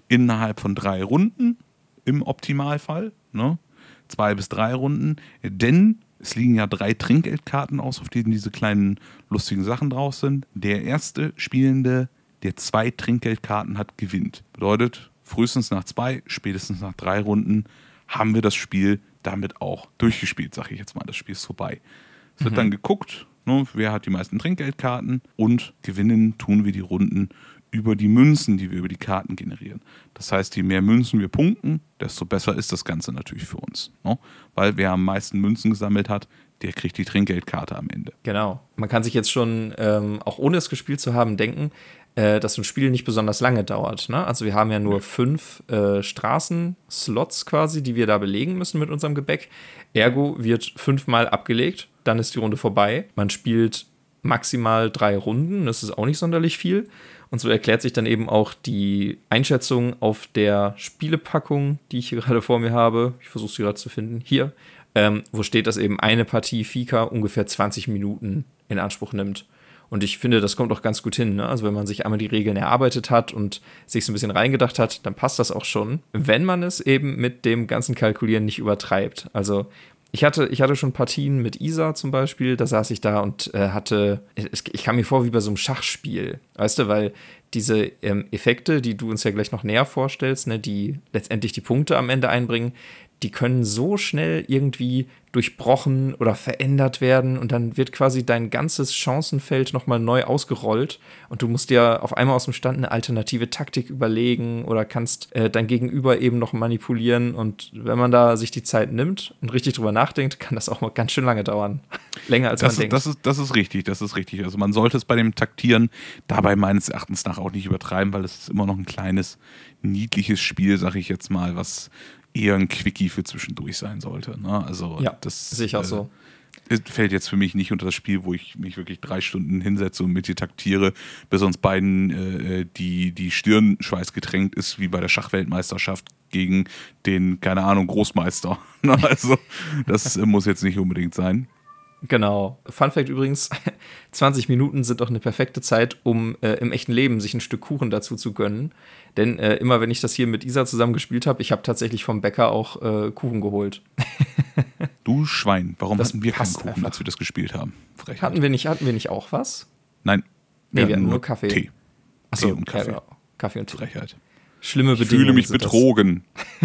innerhalb von drei Runden im Optimalfall, ne? Zwei bis drei Runden, denn es liegen ja drei Trinkgeldkarten aus, auf denen diese kleinen lustigen Sachen drauf sind. Der erste Spielende, der zwei Trinkgeldkarten hat, gewinnt. Bedeutet, frühestens nach zwei, spätestens nach drei Runden haben wir das Spiel damit auch durchgespielt, sage ich jetzt mal. Das Spiel ist vorbei. Es wird mhm. dann geguckt, ne, wer hat die meisten Trinkgeldkarten, und gewinnen tun wir die Runden über die Münzen, die wir über die Karten generieren. Das heißt, je mehr Münzen wir punkten, desto besser ist das Ganze natürlich für uns. Ne? Weil wer am meisten Münzen gesammelt hat, der kriegt die Trinkgeldkarte am Ende. Genau. Man kann sich jetzt schon, ähm, auch ohne es gespielt zu haben, denken, äh, dass so ein Spiel nicht besonders lange dauert. Ne? Also wir haben ja nur ja. fünf äh, Straßen-Slots quasi, die wir da belegen müssen mit unserem Gebäck. Ergo wird fünfmal abgelegt, dann ist die Runde vorbei. Man spielt maximal drei Runden, das ist auch nicht sonderlich viel. Und so erklärt sich dann eben auch die Einschätzung auf der Spielepackung, die ich hier gerade vor mir habe. Ich versuche sie gerade zu finden. Hier, ähm, wo steht, dass eben eine Partie Fika ungefähr zwanzig Minuten in Anspruch nimmt. Und ich finde, das kommt auch ganz gut hin. Ne? Also wenn man sich einmal die Regeln erarbeitet hat und sich so ein bisschen reingedacht hat, dann passt das auch schon. Wenn man es eben mit dem ganzen Kalkulieren nicht übertreibt. Also Ich hatte, ich hatte schon Partien mit Isa zum Beispiel, da saß ich da und äh, hatte, ich kam mir vor wie bei so einem Schachspiel, weißt du, weil diese ähm, Effekte, die du uns ja gleich noch näher vorstellst, ne, die letztendlich die Punkte am Ende einbringen, die können so schnell irgendwie durchbrochen oder verändert werden und dann wird quasi dein ganzes Chancenfeld nochmal neu ausgerollt und du musst dir auf einmal aus dem Stand eine alternative Taktik überlegen oder kannst äh, dein Gegenüber eben noch manipulieren, und wenn man da sich die Zeit nimmt und richtig drüber nachdenkt, kann das auch mal ganz schön lange dauern. Länger als das man ist, denkt. Das ist, das ist richtig, das ist richtig. Also man sollte es bei dem Taktieren dabei meines Erachtens nach auch nicht übertreiben, weil es ist immer noch ein kleines, niedliches Spiel, sag ich jetzt mal, was eher ein Quickie für zwischendurch sein sollte. Ne? Also ja, das sehe ich auch äh, so. fällt jetzt für mich nicht unter das Spiel, wo ich mich wirklich drei Stunden hinsetze und mit dir taktiere, bis uns beiden äh, die, die Stirn schweißgetränkt ist, wie bei der Schachweltmeisterschaft gegen den, keine Ahnung, Großmeister. Also das äh, muss jetzt nicht unbedingt sein. Genau. Fun Fact übrigens, zwanzig Minuten sind doch eine perfekte Zeit, um äh, im echten Leben sich ein Stück Kuchen dazu zu gönnen. Denn äh, immer wenn ich das hier mit Isa zusammen gespielt habe, ich habe tatsächlich vom Bäcker auch äh, Kuchen geholt. Du Schwein, warum das hatten wir keinen Kuchen, einfach. als wir das gespielt haben? Frechheit. Hatten wir nicht, hatten wir nicht auch was? Nein. Nee, wir, wir hatten nur Kaffee. Tee. Achso, Tee und Kaffee. Ja, genau. Kaffee und Tee. Frechheit. Schlimme ich Bedingungen. Ich fühle mich betrogen.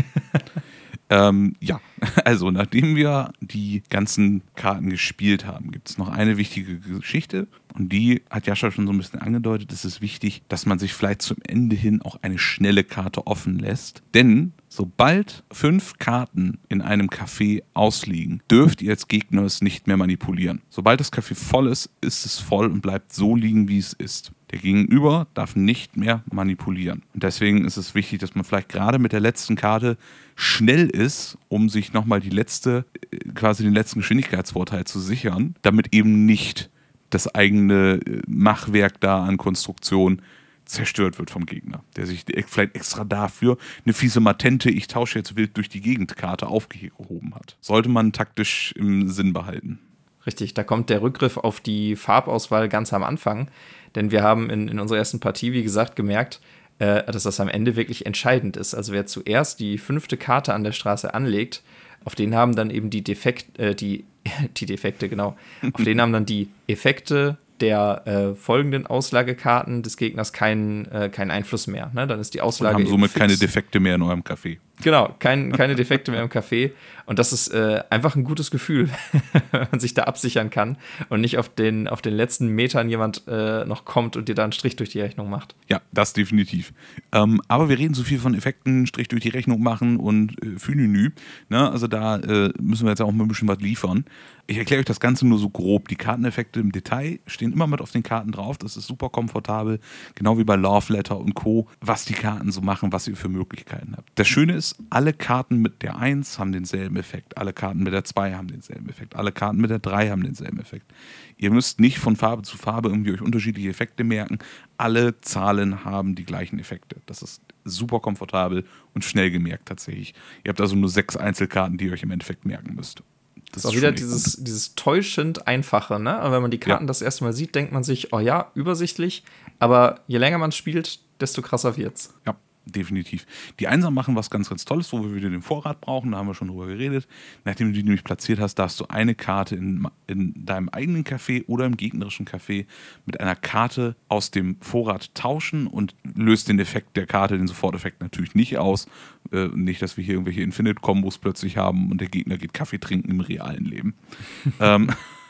Ähm, ja, also nachdem wir die ganzen Karten gespielt haben, gibt es noch eine wichtige Geschichte, und die hat Jascha schon so ein bisschen angedeutet. Es ist wichtig, dass man sich vielleicht zum Ende hin auch eine schnelle Karte offen lässt, denn sobald fünf Karten in einem Café ausliegen, dürft ihr als Gegner es nicht mehr manipulieren. Sobald das Café voll ist, ist es voll und bleibt so liegen, wie es ist. Der Gegenüber darf nicht mehr manipulieren. Und deswegen ist es wichtig, dass man vielleicht gerade mit der letzten Karte schnell ist, um sich nochmal die letzte, quasi den letzten Geschwindigkeitsvorteil zu sichern, damit eben nicht das eigene Machwerk da an Konstruktion zerstört wird vom Gegner, der sich vielleicht extra dafür eine fiese Matente, ich tausche jetzt wild durch die Gegend-Karte aufgehoben hat. Sollte man taktisch im Sinn behalten. Richtig, da kommt der Rückgriff auf die Farbauswahl ganz am Anfang, denn wir haben in, in unserer ersten Partie, wie gesagt, gemerkt, äh, dass das am Ende wirklich entscheidend ist. Also wer zuerst die fünfte Karte an der Straße anlegt, auf den haben dann eben die Defekt, äh, die, die Defekte, genau, auf denen haben dann die Effekte der äh, folgenden Auslagekarten des Gegners keinen, äh, keinen Einfluss mehr. Ne? Dann ist die Auslage. Und haben somit keine Defekte mehr in eurem Café. Genau, kein, keine Defekte mehr im Café. Und das ist äh, einfach ein gutes Gefühl, wenn man sich da absichern kann und nicht auf den, auf den letzten Metern jemand äh, noch kommt und dir da einen Strich durch die Rechnung macht. Ja, das definitiv. Ähm, aber wir reden so viel von Effekten, Strich durch die Rechnung machen und äh, Fünenü. Ne? Also da äh, müssen wir jetzt auch mal ein bisschen was liefern. Ich erkläre euch das Ganze nur so grob. Die Karteneffekte im Detail stehen immer mit auf den Karten drauf. Das ist super komfortabel. Genau wie bei Love Letter und Co., was die Karten so machen, was ihr für Möglichkeiten habt. Das Schöne ist, alle Karten mit der eins haben denselben Effekt. Alle Karten mit der zwei haben denselben Effekt. Alle Karten mit der drei haben denselben Effekt. Ihr müsst nicht von Farbe zu Farbe irgendwie euch unterschiedliche Effekte merken. Alle Zahlen haben die gleichen Effekte. Das ist super komfortabel und schnell gemerkt tatsächlich. Ihr habt also nur sechs Einzelkarten, die ihr euch im Endeffekt merken müsst. Das ist auch wieder dieses, dieses täuschend Einfache, ne? Aber wenn man die Karten ja. das erste Mal sieht, denkt man sich, oh ja, übersichtlich. Aber je länger man spielt, desto krasser wird's. Ja, definitiv. Die Einser machen was ganz, ganz Tolles, wo wir wieder den Vorrat brauchen, da haben wir schon drüber geredet. Nachdem du die nämlich platziert hast, darfst du eine Karte in, in deinem eigenen Café oder im gegnerischen Café mit einer Karte aus dem Vorrat tauschen und löst den Effekt der Karte, den Soforteffekt natürlich nicht aus. Äh, nicht, dass wir hier irgendwelche Infinite-Kombos plötzlich haben und der Gegner geht Kaffee trinken im realen Leben. ähm,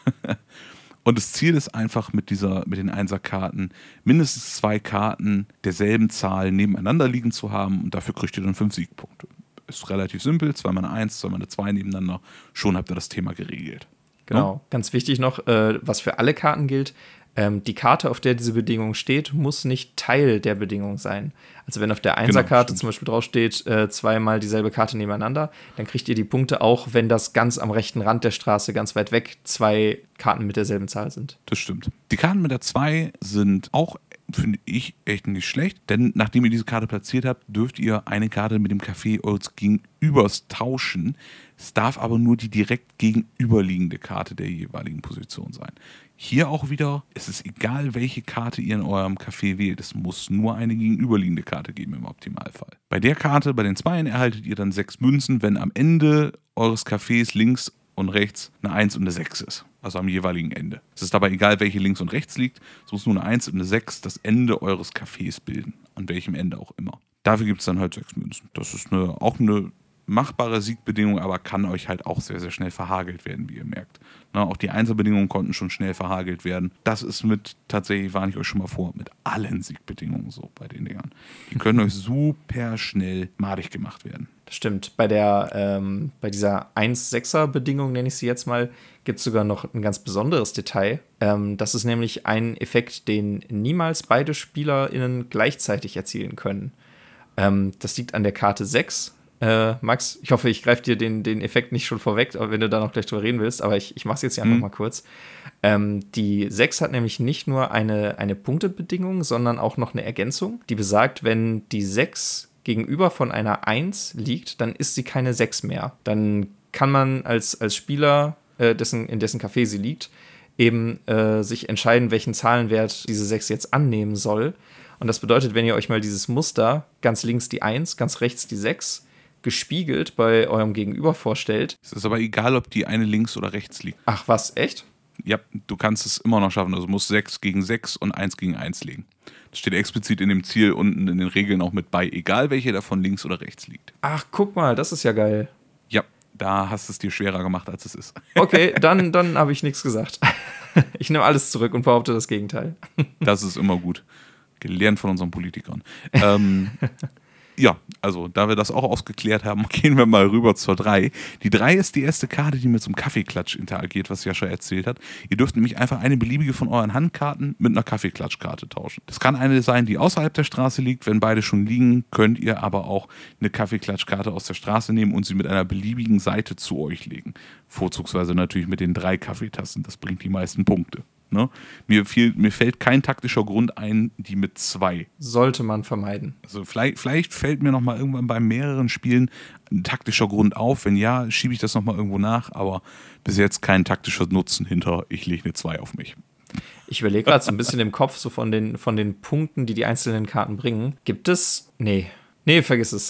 Und das Ziel ist einfach mit dieser, mit den Einserkarten mindestens zwei Karten derselben Zahl nebeneinander liegen zu haben und dafür kriegt ihr dann fünf Siegpunkte. Ist relativ simpel, zweimal eine Eins, zweimal eine Zwei nebeneinander, schon habt ihr das Thema geregelt. Genau, ja? Ganz wichtig noch, äh, was für alle Karten gilt, ähm, die Karte, auf der diese Bedingung steht, muss nicht Teil der Bedingung sein. Also wenn auf der Einserkarte genau, zum Beispiel draufsteht, äh, zweimal dieselbe Karte nebeneinander, dann kriegt ihr die Punkte auch, wenn das ganz am rechten Rand der Straße, ganz weit weg, zwei Karten mit derselben Zahl sind. Das stimmt. Die Karten mit der zwei sind auch, finde ich, echt nicht schlecht, denn nachdem ihr diese Karte platziert habt, dürft ihr eine Karte mit dem Café eures Gegenübers tauschen. Es darf aber nur die direkt gegenüberliegende Karte der jeweiligen Position sein. Hier auch wieder, es ist egal, welche Karte ihr in eurem Café wählt. Es muss nur eine gegenüberliegende Karte geben im Optimalfall. Bei der Karte, bei den Zweien, erhaltet ihr dann sechs Münzen, wenn am Ende eures Cafés links und rechts eine Eins und eine Sechs ist. Also am jeweiligen Ende. Es ist dabei egal, welche links und rechts liegt. Es muss nur eine Eins und eine Sechs das Ende eures Cafés bilden. An welchem Ende auch immer. Dafür gibt es dann halt sechs Münzen. Das ist eine, auch eine machbare Siegbedingung, aber kann euch halt auch sehr, sehr schnell verhagelt werden, wie ihr merkt. Na, auch die Einserbedingungen konnten schon schnell verhagelt werden. Das ist mit, tatsächlich warne ich euch schon mal vor, mit allen Siegbedingungen so bei den Dingern. Die können euch super schnell madig gemacht werden. Das stimmt. Bei der, ähm, bei dieser eins-Sechser-Bedingung, nenne ich sie jetzt mal, gibt es sogar noch ein ganz besonderes Detail. Ähm, das ist nämlich ein Effekt, den niemals beide SpielerInnen gleichzeitig erzielen können. Ähm, das liegt an der Karte sechs. Äh, Max, ich hoffe, ich greife dir den, den Effekt nicht schon vorweg, wenn du da noch gleich drüber reden willst, aber ich, ich mache es jetzt hier einfach mhm. mal kurz. Ähm, die sechs hat nämlich nicht nur eine, eine Punktebedingung, sondern auch noch eine Ergänzung, die besagt, wenn die sechs gegenüber von einer eins liegt, dann ist sie keine sechs mehr. Dann kann man als, als Spieler, äh, dessen, in dessen Café sie liegt, eben äh, sich entscheiden, welchen Zahlenwert diese sechs jetzt annehmen soll. Und das bedeutet, wenn ihr euch mal dieses Muster, ganz links die eins, ganz rechts die sechs, gespiegelt bei eurem Gegenüber vorstellt. Es ist aber egal, ob die eine links oder rechts liegt. Ach was, echt? Ja, du kannst es immer noch schaffen. Also du musst sechs gegen sechs und eins gegen eins legen. Das steht explizit in dem Ziel unten in den Regeln auch mit bei, egal welche davon links oder rechts liegt. Ach, guck mal, das ist ja geil. Ja, da hast du es dir schwerer gemacht, als es ist. Okay, dann, dann habe ich nichts gesagt. Ich nehme alles zurück und behaupte das Gegenteil. Das ist immer gut. Gelernt von unseren Politikern. Ähm... Ja, also da wir das auch ausgeklärt haben, gehen wir mal rüber zur drei. Die drei ist die erste Karte, die mit so einem Kaffeeklatsch interagiert, was Jascha erzählt hat. Ihr dürft nämlich einfach eine beliebige von euren Handkarten mit einer Kaffeeklatschkarte tauschen. Das kann eine sein, die außerhalb der Straße liegt. Wenn beide schon liegen, könnt ihr aber auch eine Kaffeeklatschkarte aus der Straße nehmen und sie mit einer beliebigen Seite zu euch legen. Vorzugsweise natürlich mit den drei Kaffeetassen. Das bringt die meisten Punkte. Ne? Mir, fiel, mir fällt kein taktischer Grund ein, die mit zwei. Sollte man vermeiden. Also vielleicht, vielleicht fällt mir noch mal irgendwann bei mehreren Spielen ein taktischer Grund auf. Wenn ja, schiebe ich das noch mal irgendwo nach. Aber bis jetzt kein taktischer Nutzen hinter, ich lege eine zwei auf mich. Ich überlege gerade so ein bisschen im Kopf so von den, von den Punkten, die die einzelnen Karten bringen. Gibt es? Nee. Nee, vergiss es.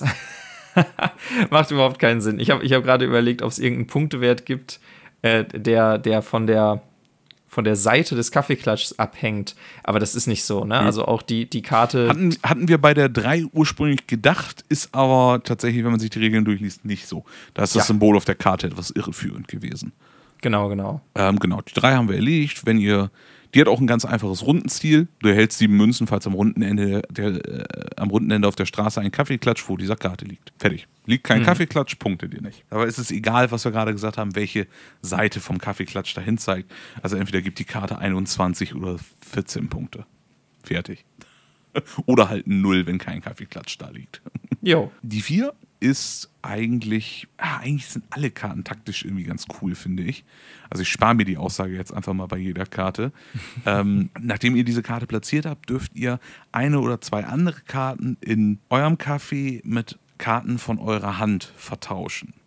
Macht überhaupt keinen Sinn. Ich habe ich hab gerade überlegt, ob es irgendeinen Punktewert gibt, äh, der, der von der von der Seite des Kaffeeklatschs abhängt. Aber das ist nicht so, ne? Also auch die, die Karte... Hatten, hatten wir bei der drei ursprünglich gedacht, ist aber tatsächlich, wenn man sich die Regeln durchliest, nicht so. Da ist das ja. Symbol auf der Karte etwas irreführend gewesen. Genau, genau. Ähm, genau, die drei haben wir erledigt. Wenn ihr... Die hat auch ein ganz einfaches Rundenziel. Du erhältst sieben Münzen, falls am Rundenende, der, äh, am Rundenende auf der Straße ein Kaffeeklatsch vor dieser Karte liegt. Fertig. Liegt kein mhm. Kaffeeklatsch, Punkte dir nicht. Aber es ist egal, was wir gerade gesagt haben, welche Seite vom Kaffeeklatsch dahin zeigt. Also entweder gibt die Karte einundzwanzig oder vierzehn Punkte. Fertig. Oder halt null, wenn kein Kaffeeklatsch da liegt. Jo. Die vier ist eigentlich, ah, eigentlich sind alle Karten taktisch irgendwie ganz cool, finde ich. Also ich spare mir die Aussage jetzt einfach mal bei jeder Karte. ähm, nachdem ihr diese Karte platziert habt, dürft ihr eine oder zwei andere Karten in eurem Café mit Karten von eurer Hand vertauschen.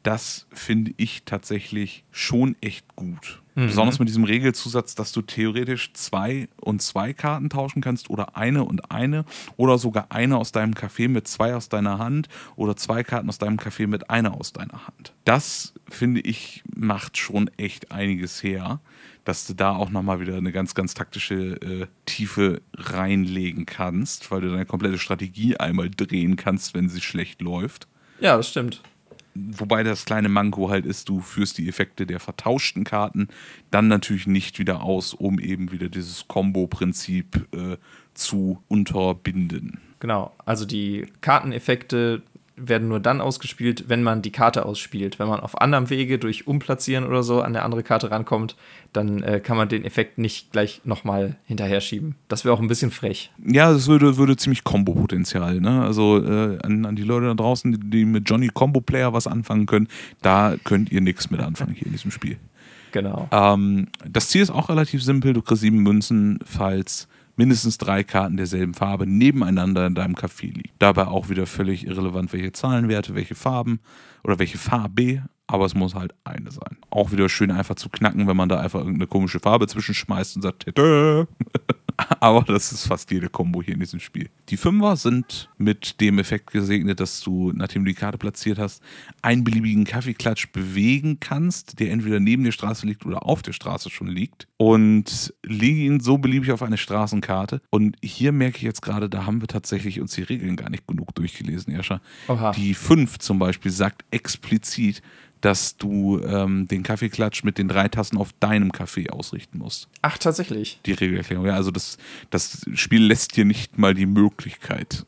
Das finde ich tatsächlich schon echt gut. Mhm. Besonders mit diesem Regelzusatz, dass du theoretisch zwei und zwei Karten tauschen kannst oder eine und eine oder sogar eine aus deinem Café mit zwei aus deiner Hand oder zwei Karten aus deinem Café mit einer aus deiner Hand. Das, finde ich, macht schon echt einiges her, dass du da auch nochmal wieder eine ganz, ganz taktische äh, Tiefe reinlegen kannst, weil du deine komplette Strategie einmal drehen kannst, wenn sie schlecht läuft. Ja, das stimmt. Wobei das kleine Manko halt ist, du führst die Effekte der vertauschten Karten dann natürlich nicht wieder aus, um eben wieder dieses Combo-Prinzip äh, zu unterbinden. Genau, also die Karteneffekte werden nur dann ausgespielt, wenn man die Karte ausspielt. Wenn man auf anderem Wege durch Umplatzieren oder so an eine andere Karte rankommt, dann äh, kann man den Effekt nicht gleich nochmal hinterher schieben. Das wäre auch ein bisschen frech. Ja, das würde, würde ziemlich Kombo-Potenzial, ne? Also äh, an, an die Leute da draußen, die, die mit Johnny Combo-Player was anfangen können, da könnt ihr nichts mit anfangen hier in diesem Spiel. Genau. Ähm, das Ziel ist auch relativ simpel. Du kriegst sieben Münzen, falls mindestens drei Karten derselben Farbe nebeneinander in deinem Café liegen. Dabei auch wieder völlig irrelevant, welche Zahlenwerte, welche Farben oder welche Farbe, aber es muss halt eine sein. Auch wieder schön einfach zu knacken, wenn man da einfach irgendeine komische Farbe zwischenschmeißt und sagt, Tete. Aber das ist fast jede Kombo hier in diesem Spiel. Die Fünfer sind mit dem Effekt gesegnet, dass du, nachdem du die Karte platziert hast, einen beliebigen Kaffeeklatsch bewegen kannst, der entweder neben der Straße liegt oder auf der Straße schon liegt. Und lege ihn so beliebig auf eine Straßenkarte. Und hier merke ich jetzt gerade, da haben wir tatsächlich uns die Regeln gar nicht genug durchgelesen, Jascha. Oha. Die fünf zum Beispiel sagt explizit, dass du ähm, den Kaffeeklatsch mit den drei Tassen auf deinem Kaffee ausrichten musst. Ach, tatsächlich? Die Regelerklärung, ja, also das, das Spiel lässt dir nicht mal die Möglichkeit.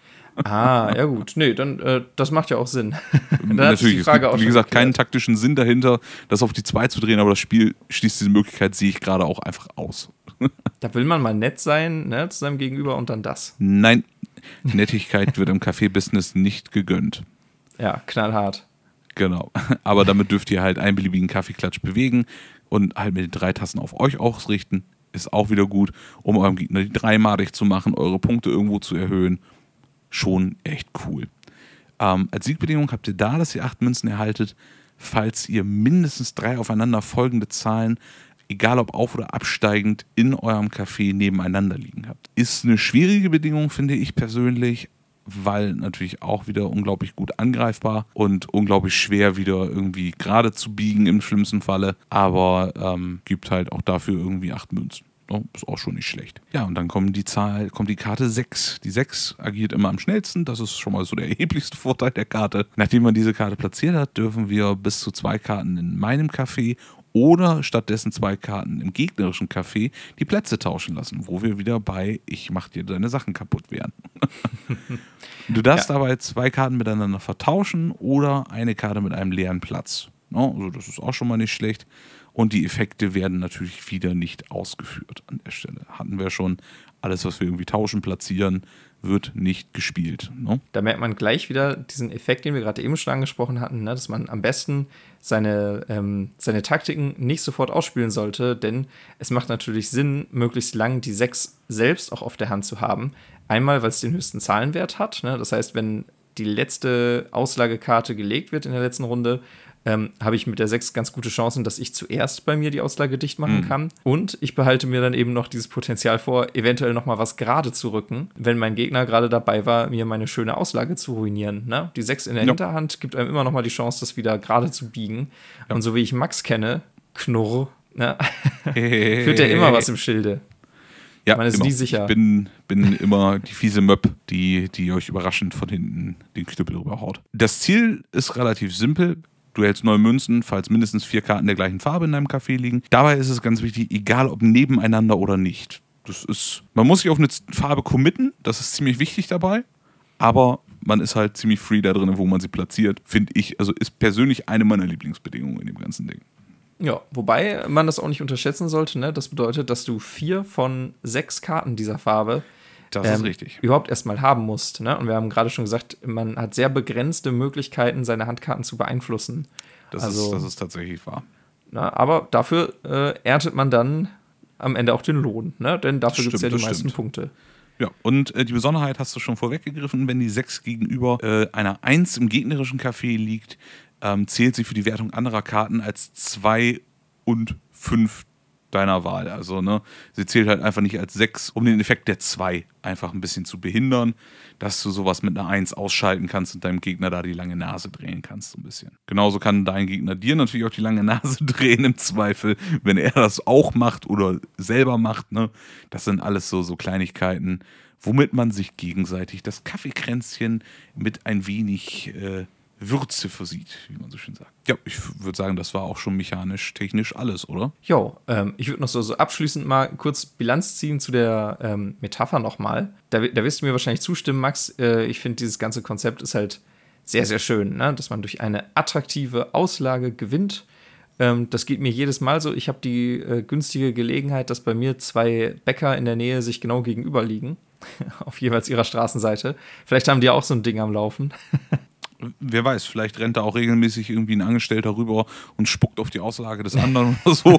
Ah, ja gut. Nee, dann, äh, das macht ja auch Sinn. Dann hat sich Natürlich, die Frage es auch gibt, wie schon gesagt, geklärt. keinen taktischen Sinn dahinter, das auf die zwei zu drehen, aber das Spiel schließt diese Möglichkeit, sehe ich gerade auch einfach aus. Da will man mal nett sein, ne, zu seinem Gegenüber und dann das. Nein, Nettigkeit wird im Café-Business nicht gegönnt. Ja, knallhart. Genau, aber damit dürft ihr halt einen beliebigen Kaffeeklatsch bewegen und halt mit den drei Tassen auf euch ausrichten. Ist auch wieder gut, um eurem Gegner die dreimalig zu machen, eure Punkte irgendwo zu erhöhen. Schon echt cool. Ähm, als Siegbedingung habt ihr da, dass ihr acht Münzen erhaltet, falls ihr mindestens drei aufeinander folgende Zahlen, egal ob auf- oder absteigend, in eurem Café nebeneinander liegen habt. Ist eine schwierige Bedingung, finde ich persönlich, weil natürlich auch wieder unglaublich gut angreifbar und unglaublich schwer wieder irgendwie gerade zu biegen im schlimmsten Falle, aber ähm, gibt halt auch dafür irgendwie acht Münzen. Oh, ist auch schon nicht schlecht. Ja, und dann kommt die Zahl, kommt die Karte sechs. Die sechs agiert immer am schnellsten, das ist schon mal so der erheblichste Vorteil der Karte. Nachdem man diese Karte platziert hat, dürfen wir bis zu zwei Karten in meinem Café oder stattdessen zwei Karten im gegnerischen Café die Plätze tauschen lassen, wo wir wieder bei ich mach dir deine Sachen kaputt wären. Du darfst ja dabei zwei Karten miteinander vertauschen oder eine Karte mit einem leeren Platz. No, also das ist auch schon mal nicht schlecht. Und die Effekte werden natürlich wieder nicht ausgeführt an der Stelle. Hatten wir schon, alles, was wir irgendwie tauschen, platzieren, wird nicht gespielt. No? Da merkt man gleich wieder diesen Effekt, den wir gerade eben schon angesprochen hatten, ne? Dass man am besten seine, ähm, seine Taktiken nicht sofort ausspielen sollte, denn es macht natürlich Sinn, möglichst lang die sechs selbst auch auf der Hand zu haben. Einmal, weil es den höchsten Zahlenwert hat. Ne? Das heißt, wenn die letzte Auslagekarte gelegt wird in der letzten Runde, ähm, habe ich mit der sechs ganz gute Chancen, dass ich zuerst bei mir die Auslage dicht machen mhm. kann. Und ich behalte mir dann eben noch dieses Potenzial vor, eventuell noch mal was gerade zu rücken, wenn mein Gegner gerade dabei war, mir meine schöne Auslage zu ruinieren. Ne? Die sechs in der ja. Hinterhand gibt einem immer noch mal die Chance, das wieder gerade zu biegen. Ja. Und so wie ich Max kenne, Knurr, ne? führt er immer was im Schilde. Ja, man ist immer. nie sicher. Ich bin, bin immer die fiese Möb, die, die euch überraschend von hinten den Knüppel rüberhaut. Das Ziel ist relativ simpel. Du hältst neun Münzen, falls mindestens vier Karten der gleichen Farbe in deinem Café liegen. Dabei ist es ganz wichtig, egal ob nebeneinander oder nicht. Das ist, man muss sich auf eine Farbe committen, das ist ziemlich wichtig dabei. Aber man ist halt ziemlich free da drin, wo man sie platziert, finde ich. Also ist persönlich eine meiner Lieblingsbedingungen in dem ganzen Ding. Ja, wobei man das auch nicht unterschätzen sollte. Ne? Das bedeutet, dass du vier von sechs Karten dieser Farbe das ähm, ist richtig. überhaupt erstmal haben musst. Ne? Und wir haben gerade schon gesagt, man hat sehr begrenzte Möglichkeiten, seine Handkarten zu beeinflussen. Das, also, ist, das ist tatsächlich wahr. Na, aber dafür äh, erntet man dann am Ende auch den Lohn. Ne? Denn dafür gibt es ja die meisten stimmt. Punkte. Ja, und äh, die Besonderheit hast du schon vorweggegriffen, wenn die sechs gegenüber äh, einer eins im gegnerischen Café liegt, ähm, zählt sie für die Wertung anderer Karten als zwei und fünf deiner Wahl. Also, ne, sie zählt halt einfach nicht als sechs, um den Effekt der zwei einfach ein bisschen zu behindern, dass du sowas mit einer eins ausschalten kannst und deinem Gegner da die lange Nase drehen kannst, so ein bisschen. Genauso kann dein Gegner dir natürlich auch die lange Nase drehen, im Zweifel, wenn er das auch macht oder selber macht, ne. Das sind alles so, so Kleinigkeiten, womit man sich gegenseitig das Kaffeekränzchen mit ein wenig äh, Würze versieht, wie man so schön sagt. Ja, ich würde sagen, das war auch schon mechanisch, technisch alles, oder? Jo, ähm, ich würde noch so, so abschließend mal kurz Bilanz ziehen zu der ähm, Metapher nochmal. Da, da wirst du mir wahrscheinlich zustimmen, Max. Äh, ich finde, dieses ganze Konzept ist halt sehr, sehr schön, ne? Dass man durch eine attraktive Auslage gewinnt. Ähm, das geht mir jedes Mal so. Ich habe die äh, günstige Gelegenheit, dass bei mir zwei Bäcker in der Nähe sich genau gegenüber liegen. Auf jeweils ihrer Straßenseite. Vielleicht haben die auch so ein Ding am Laufen. Wer weiß, vielleicht rennt da auch regelmäßig irgendwie ein Angestellter rüber und spuckt auf die Auslage des anderen oder so.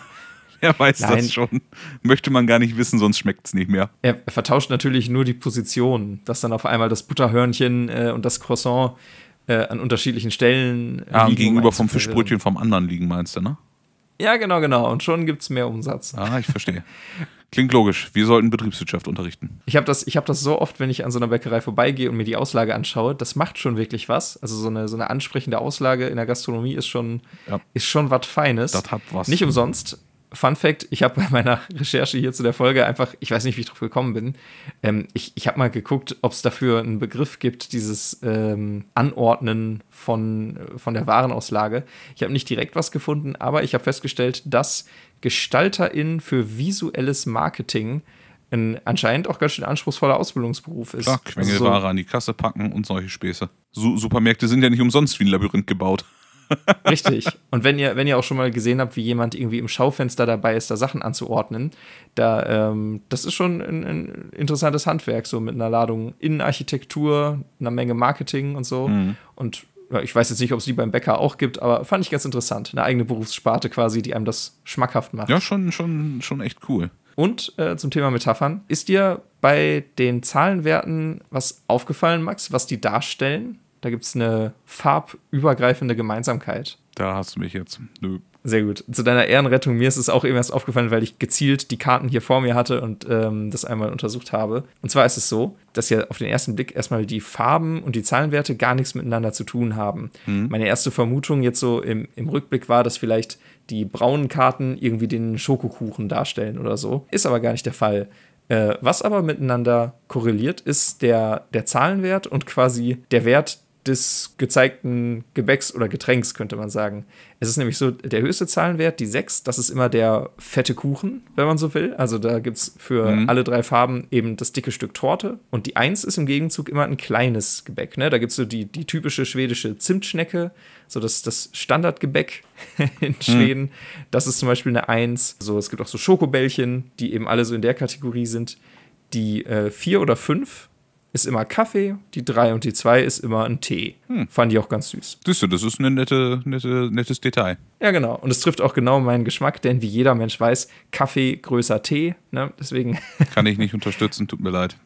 Wer weiß Nein. das schon. Möchte man gar nicht wissen, sonst schmeckt es nicht mehr. Er vertauscht natürlich nur die Positionen, dass dann auf einmal das Butterhörnchen äh, und das Croissant äh, an unterschiedlichen Stellen äh, Ah, liegen, gegenüber um vom Fischbrötchen vom anderen liegen, meinst du, ne? Ja, genau, genau. Und schon gibt es mehr Umsatz. Ah, ich verstehe. Klingt logisch. Wir sollten Betriebswirtschaft unterrichten. Ich habe das, ich hab das so oft, wenn ich an so einer Bäckerei vorbeigehe und mir die Auslage anschaue. Das macht schon wirklich was. Also so eine, so eine ansprechende Auslage in der Gastronomie ist schon, Ja. ist schon was Feines. Das hat was. Nicht umsonst. Fun Fact, ich habe bei meiner Recherche hier zu der Folge einfach, ich weiß nicht, wie ich drauf gekommen bin, ähm, ich, ich habe mal geguckt, ob es dafür einen Begriff gibt, dieses ähm, Anordnen von, von der Warenauslage. Ich habe nicht direkt was gefunden, aber ich habe festgestellt, dass GestalterInnen für visuelles Marketing ein anscheinend auch ganz schön anspruchsvoller Ausbildungsberuf ist. Klar, Quengelware Also so, an die Kasse packen und solche Späße. Su- Supermärkte sind ja nicht umsonst wie ein Labyrinth gebaut. richtig. Und wenn ihr, wenn ihr auch schon mal gesehen habt, wie jemand irgendwie im Schaufenster dabei ist, da Sachen anzuordnen, da, ähm, das ist schon ein, ein interessantes Handwerk, so mit einer Ladung Innenarchitektur, einer Menge Marketing und so. Mhm. Und ja, ich weiß jetzt nicht, ob es die beim Bäcker auch gibt, aber fand ich ganz interessant. Eine eigene Berufssparte quasi, die einem das schmackhaft macht. Ja, schon, schon, schon echt cool. Und äh, zum Thema Metaphern, ist dir bei den Zahlenwerten was aufgefallen, Max, was die darstellen? Da gibt es eine farbübergreifende Gemeinsamkeit. Da hast du mich jetzt. Nö. Sehr gut. Zu deiner Ehrenrettung, mir ist es auch eben erst aufgefallen, weil ich gezielt die Karten hier vor mir hatte und ähm, das einmal untersucht habe. Und zwar ist es so, dass ja auf den ersten Blick erstmal die Farben und die Zahlenwerte gar nichts miteinander zu tun haben. Mhm. Meine erste Vermutung jetzt so im, im Rückblick war, dass vielleicht die braunen Karten irgendwie den Schokokuchen darstellen oder so. Ist aber gar nicht der Fall. Äh, was aber miteinander korreliert, ist der, der Zahlenwert und quasi der Wert des gezeigten Gebäcks oder Getränks, könnte man sagen. Es ist nämlich so, der höchste Zahlenwert, die sechs, das ist immer der fette Kuchen, wenn man so will. Also da gibt es für mhm. alle drei Farben eben das dicke Stück Torte. Und die eins ist im Gegenzug immer ein kleines Gebäck. Ne? Da gibt es so die, die typische schwedische Zimtschnecke, so das, das Standardgebäck in Schweden. Mhm. Das ist zum Beispiel eine eins. So, es gibt auch so Schokobällchen, die eben alle so in der Kategorie sind. Die äh, vier oder fünf ist immer Kaffee, die drei und die zwei ist immer ein Tee. Hm. Fand ich auch ganz süß. Siehst du, das ist ein nette, nette, nettes Detail. Ja, genau. Und es trifft auch genau meinen Geschmack, denn wie jeder Mensch weiß, Kaffee größer Tee. Ne? Deswegen. Kann ich nicht unterstützen, tut mir leid.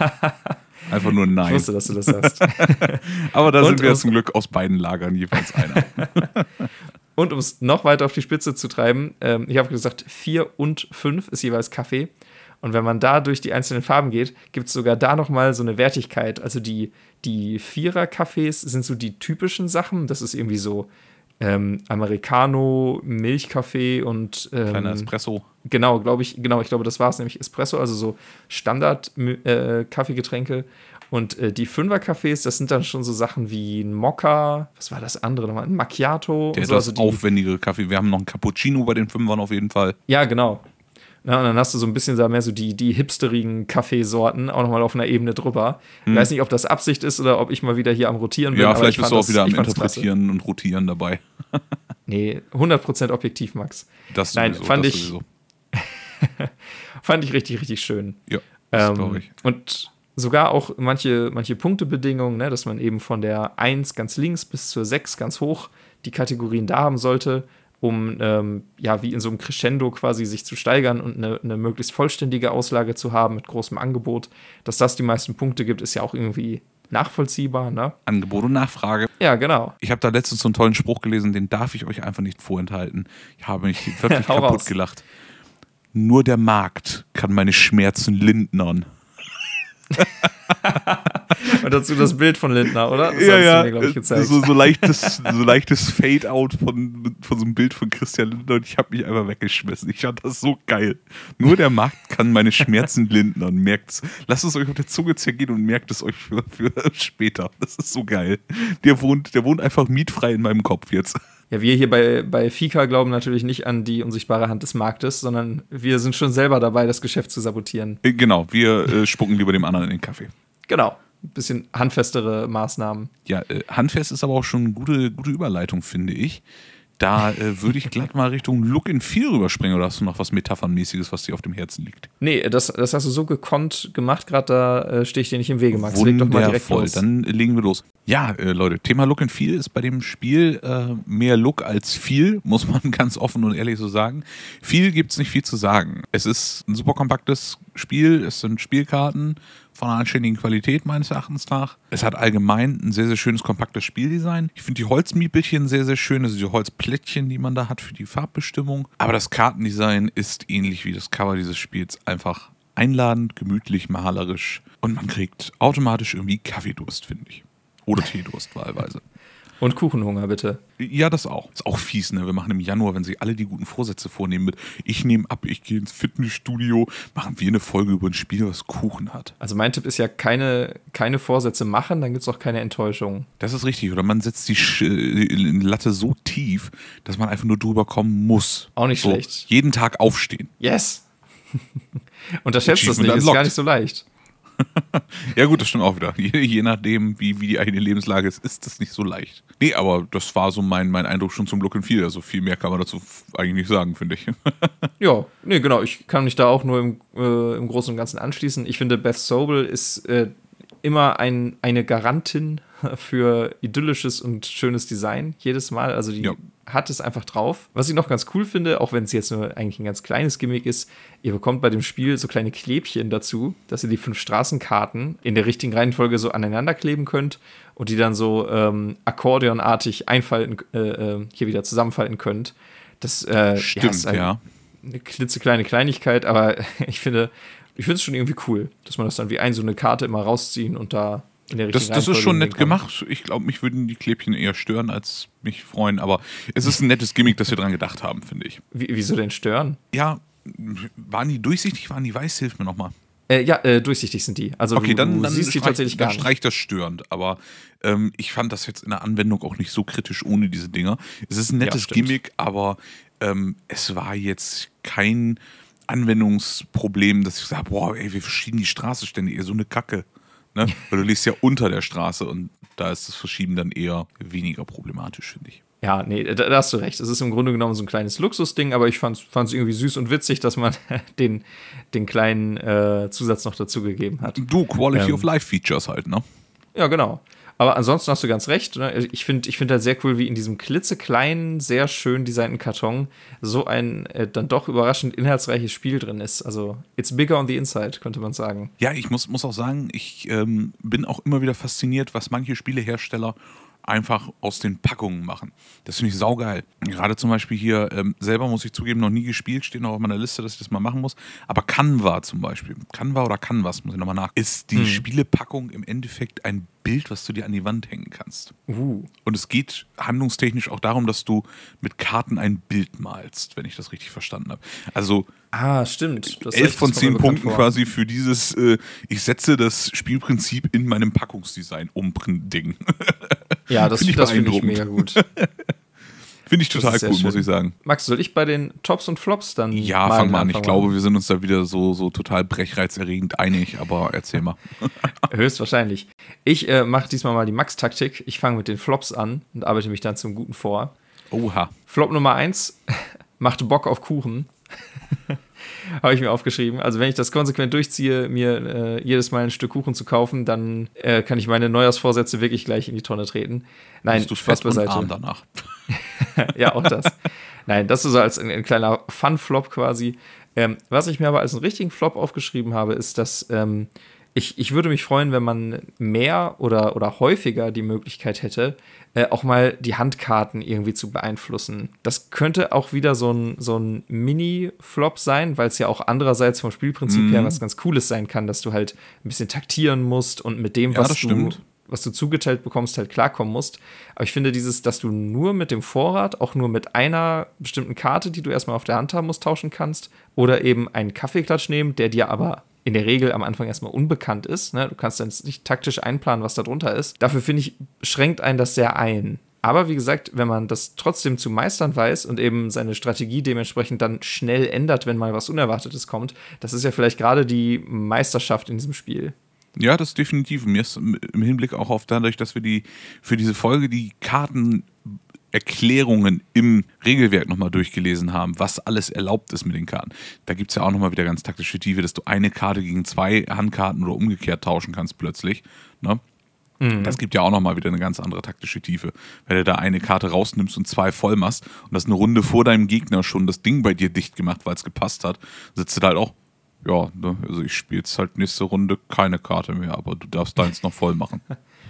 Einfach nur nein. Ich wusste, dass du das hast. Aber da und sind wir aus, zum Glück aus beiden Lagern jeweils einer. Und um es noch weiter auf die Spitze zu treiben, ähm, ich habe gesagt, vier und fünf ist jeweils Kaffee. Und wenn man da durch die einzelnen Farben geht, gibt es sogar da nochmal so eine Wertigkeit. Also die, die Vierer-Kaffees sind so die typischen Sachen. Das ist irgendwie so ähm, Americano, Milchkaffee und ähm, kleiner Espresso. Genau, glaube ich, genau, ich glaube, das war es, nämlich Espresso, also so Standard-Kaffeegetränke. Äh, und äh, die Fünfer-Cafés, das sind dann schon so Sachen wie ein Mokka, was war das andere nochmal? Ein Macchiato. Der so, etwas also die, aufwendigere Kaffee. Wir haben noch einen Cappuccino bei den Fünfern auf jeden Fall. Ja, genau. Ja, und dann hast du so ein bisschen mehr so die, die hipsterigen Kaffeesorten auch nochmal auf einer Ebene drüber. Hm. Ich weiß nicht, ob das Absicht ist oder ob ich mal wieder hier am Rotieren bin. Ja, aber vielleicht ich bist du auch das, wieder am Interpretieren Interpretieren und Rotieren dabei. Nee, hundert Prozent objektiv, Max. Das Nein, sowieso, fand das ich sowieso. fand ich richtig, richtig schön. Ja, das ähm, glaube ich. Und sogar auch manche, manche Punktebedingungen, ne, dass man eben von der eins ganz links bis zur sechs ganz hoch die Kategorien da haben sollte, um ähm, ja wie in so einem Crescendo quasi sich zu steigern und eine, eine möglichst vollständige Auslage zu haben mit großem Angebot. Dass das die meisten Punkte gibt, ist ja auch irgendwie nachvollziehbar, ne? Angebot und Nachfrage. Ja, genau. Ich habe da letztens so einen tollen Spruch gelesen, den darf ich euch einfach nicht vorenthalten. Ich habe mich wirklich Hau kaputt raus. gelacht. Nur der Markt kann meine Schmerzen lindern. Und dazu das Bild von Lindner, oder? Das ja, hast ja, du mir, glaube ich, gezeigt. so, so leichtes, so leichtes Fade-out von, von so einem Bild von Christian Lindner und ich habe mich einfach weggeschmissen. Ich fand das so geil. Nur der Markt kann meine Schmerzen lindern. Merkt's. Lasst es euch auf der Zunge zergehen und merkt es euch für, für später. Das ist so geil. Der wohnt, der wohnt einfach mietfrei in meinem Kopf jetzt. Ja, wir hier bei, bei Fika glauben natürlich nicht an die unsichtbare Hand des Marktes, sondern wir sind schon selber dabei, das Geschäft zu sabotieren. Genau, wir äh, spucken lieber dem anderen in den Kaffee. Genau, ein bisschen handfestere Maßnahmen. Ja, äh, handfest ist aber auch schon eine gute, gute Überleitung, finde ich. Da äh, würde ich glatt mal Richtung Look and Feel rüberspringen. Oder hast du noch was Metaphernmäßiges, was dir auf dem Herzen liegt? Nee, das, das hast du so gekonnt gemacht, gerade da äh, stehe ich dir nicht im Wege, Max. Leg doch mal direkt los. Dann legen wir los. Ja, äh, Leute, Thema Look and Feel ist bei dem Spiel äh, mehr Look als viel, muss man ganz offen und ehrlich so sagen. Viel gibt es nicht viel zu sagen. Es ist ein super kompaktes Spiel, es sind Spielkarten von einer anständigen Qualität meines Erachtens nach. Es hat allgemein ein sehr, sehr schönes, kompaktes Spieldesign. Ich finde die Holzmiepelchen sehr, sehr schön, also die Holzplättchen, die man da hat für die Farbbestimmung. Aber das Kartendesign ist ähnlich wie das Cover dieses Spiels einfach einladend, gemütlich, malerisch und man kriegt automatisch irgendwie Kaffeedurst, finde ich. Oder Teedurst wahlweise. Und Kuchenhunger, bitte. Ja, das auch. Ist auch fies, ne? Wir machen im Januar, wenn sich alle die guten Vorsätze vornehmen mit ich nehme ab, ich gehe ins Fitnessstudio, machen wir eine Folge über ein Spiel, was Kuchen hat. Also mein Tipp ist ja, keine, keine Vorsätze machen, dann gibt es auch keine Enttäuschung. Das ist richtig. Oder man setzt die, Sch die Latte so tief, dass man einfach nur drüber kommen muss. Auch nicht so, schlecht. Jeden Tag aufstehen. Yes! Unterschätzt das nicht, ist gar nicht so leicht. Ja gut, das stimmt auch wieder. Je, je nachdem, wie, wie die eigene Lebenslage ist, ist das nicht so leicht. Nee, aber das war so mein, mein Eindruck schon zum Look and Feel. Also viel mehr kann man dazu eigentlich nicht sagen, finde ich. Ja, nee, genau. Ich kann mich da auch nur im, äh, im Großen und Ganzen anschließen. Ich finde, Beth Sobel ist äh, immer ein, eine Garantin für idyllisches und schönes Design jedes Mal. Also die ja. hat es einfach drauf. Was ich noch ganz cool finde, auch wenn es jetzt nur eigentlich ein ganz kleines Gimmick ist, ihr bekommt bei dem Spiel so kleine Klebchen dazu, dass ihr die fünf Straßenkarten in der richtigen Reihenfolge so aneinander kleben könnt und die dann so ähm, akkordeonartig einfalten, äh, hier wieder zusammenfalten könnt. Das äh, Stimmt, ja, ist ein, ja. eine klitzekleine Kleinigkeit, aber ich finde, ich finde es schon irgendwie cool, dass man das dann wie ein so eine Karte immer rausziehen und da in der richtigen Das, das ist schon nett kann. gemacht. Ich glaube, mich würden die Klebchen eher stören, als mich freuen. Aber es ist ein nettes Gimmick, dass wir dran gedacht haben, finde ich. Wie, wieso denn stören? Ja, waren die durchsichtig, waren die weiß? Hilf mir nochmal. Äh, ja, äh, durchsichtig sind die. Also okay, du, dann, du dann siehst die streich, tatsächlich gar dann nicht. streicht das störend. Aber ähm, ich fand das jetzt in der Anwendung auch nicht so kritisch ohne diese Dinger. Es ist ein nettes ja, Gimmick, aber ähm, es war jetzt kein Anwendungsproblem, dass ich sage, boah, ey, wir verschieben die Straße ständig, eher so eine Kacke. Ne? Weil du liegst ja unter der Straße und da ist das Verschieben dann eher weniger problematisch, finde ich. Ja, nee, da, da hast du recht. Es ist im Grunde genommen so ein kleines Luxusding, aber ich fand es irgendwie süß und witzig, dass man den, den kleinen äh, Zusatz noch dazugegeben hat. Du, Quality ähm, of Life Features halt, ne? Ja, genau. Aber ansonsten hast du ganz recht. Ne? Ich finde ich find halt sehr cool, wie in diesem klitzekleinen, sehr schön designten Karton so ein äh, dann doch überraschend inhaltsreiches Spiel drin ist. Also, it's bigger on the inside, könnte man sagen. Ja, ich muss, muss auch sagen, ich ähm, bin auch immer wieder fasziniert, was manche Spielehersteller einfach aus den Packungen machen. Das finde ich saugeil. Gerade zum Beispiel hier, ähm, selber muss ich zugeben, noch nie gespielt, steht noch auf meiner Liste, dass ich das mal machen muss. Aber Canva zum Beispiel, Canva oder Canvas, muss ich nochmal nach, ist die hm. Spielepackung im Endeffekt ein Bild, was du dir an die Wand hängen kannst. Uh. Und es geht handlungstechnisch auch darum, dass du mit Karten ein Bild malst, wenn ich das richtig verstanden habe. Also ah, stimmt. Das elf von zehn Punkten quasi für dieses, äh, ich setze das Spielprinzip in meinem Packungsdesign um Ding. Ja, das, find das finde ich mega gut. Finde ich total cool, muss ich sagen. Max, soll ich bei den Tops und Flops dann Ja, fang mal an. Ich glaube, wir sind uns da wieder so, so total brechreizerregend einig, aber erzähl mal. Höchstwahrscheinlich. Ich äh, mache diesmal mal die Max-Taktik. Ich fange mit den Flops an und arbeite mich dann zum Guten vor. Oha. Flop Nummer eins, macht Bock auf Kuchen. Habe ich mir aufgeschrieben. Also wenn ich das konsequent durchziehe, mir äh, jedes Mal ein Stück Kuchen zu kaufen, dann äh, kann ich meine Neujahrsvorsätze wirklich gleich in die Tonne treten. Nein, bist du fett Spaß beiseite. und arm danach. Ja, auch das. Nein, das ist so als ein, ein kleiner Fun-Flop quasi. Ähm, was ich mir aber als einen richtigen Flop aufgeschrieben habe, ist, dass ähm, Ich, ich würde mich freuen, wenn man mehr oder, oder häufiger die Möglichkeit hätte, äh, auch mal die Handkarten irgendwie zu beeinflussen. Das könnte auch wieder so ein, so ein Mini-Flop sein, weil es ja auch andererseits vom Spielprinzip Mhm. her was ganz Cooles sein kann, dass du halt ein bisschen taktieren musst und mit dem, Ja, was das du stimmt. was du zugeteilt bekommst, halt klarkommen musst. Aber ich finde dieses, dass du nur mit dem Vorrat, auch nur mit einer bestimmten Karte, die du erstmal auf der Hand haben musst, tauschen kannst, oder eben einen Kaffeeklatsch nehmen, der dir aber in der Regel am Anfang erstmal unbekannt ist. Ne? Du kannst dann nicht taktisch einplanen, was da drunter ist. Dafür, finde ich, schränkt einen das sehr ein. Aber wie gesagt, wenn man das trotzdem zu meistern weiß und eben seine Strategie dementsprechend dann schnell ändert, wenn mal was Unerwartetes kommt, das ist ja vielleicht gerade die Meisterschaft in diesem Spiel. Ja, das ist definitiv. Mir ist im Hinblick auch auf dadurch, dass wir die für diese Folge die Kartenerklärungen im Regelwerk nochmal durchgelesen haben, was alles erlaubt ist mit den Karten. Da gibt es ja auch nochmal wieder ganz taktische Tiefe, dass du eine Karte gegen zwei Handkarten oder umgekehrt tauschen kannst plötzlich. Ne? Mhm. Das gibt ja auch nochmal wieder eine ganz andere taktische Tiefe. Wenn du da eine Karte rausnimmst und zwei voll machst und das eine Runde vor deinem Gegner schon das Ding bei dir dicht gemacht, weil es gepasst hat, sitzt du da halt auch. Ja, ne, also ich spiele jetzt halt nächste Runde keine Karte mehr, aber du darfst deins noch voll machen.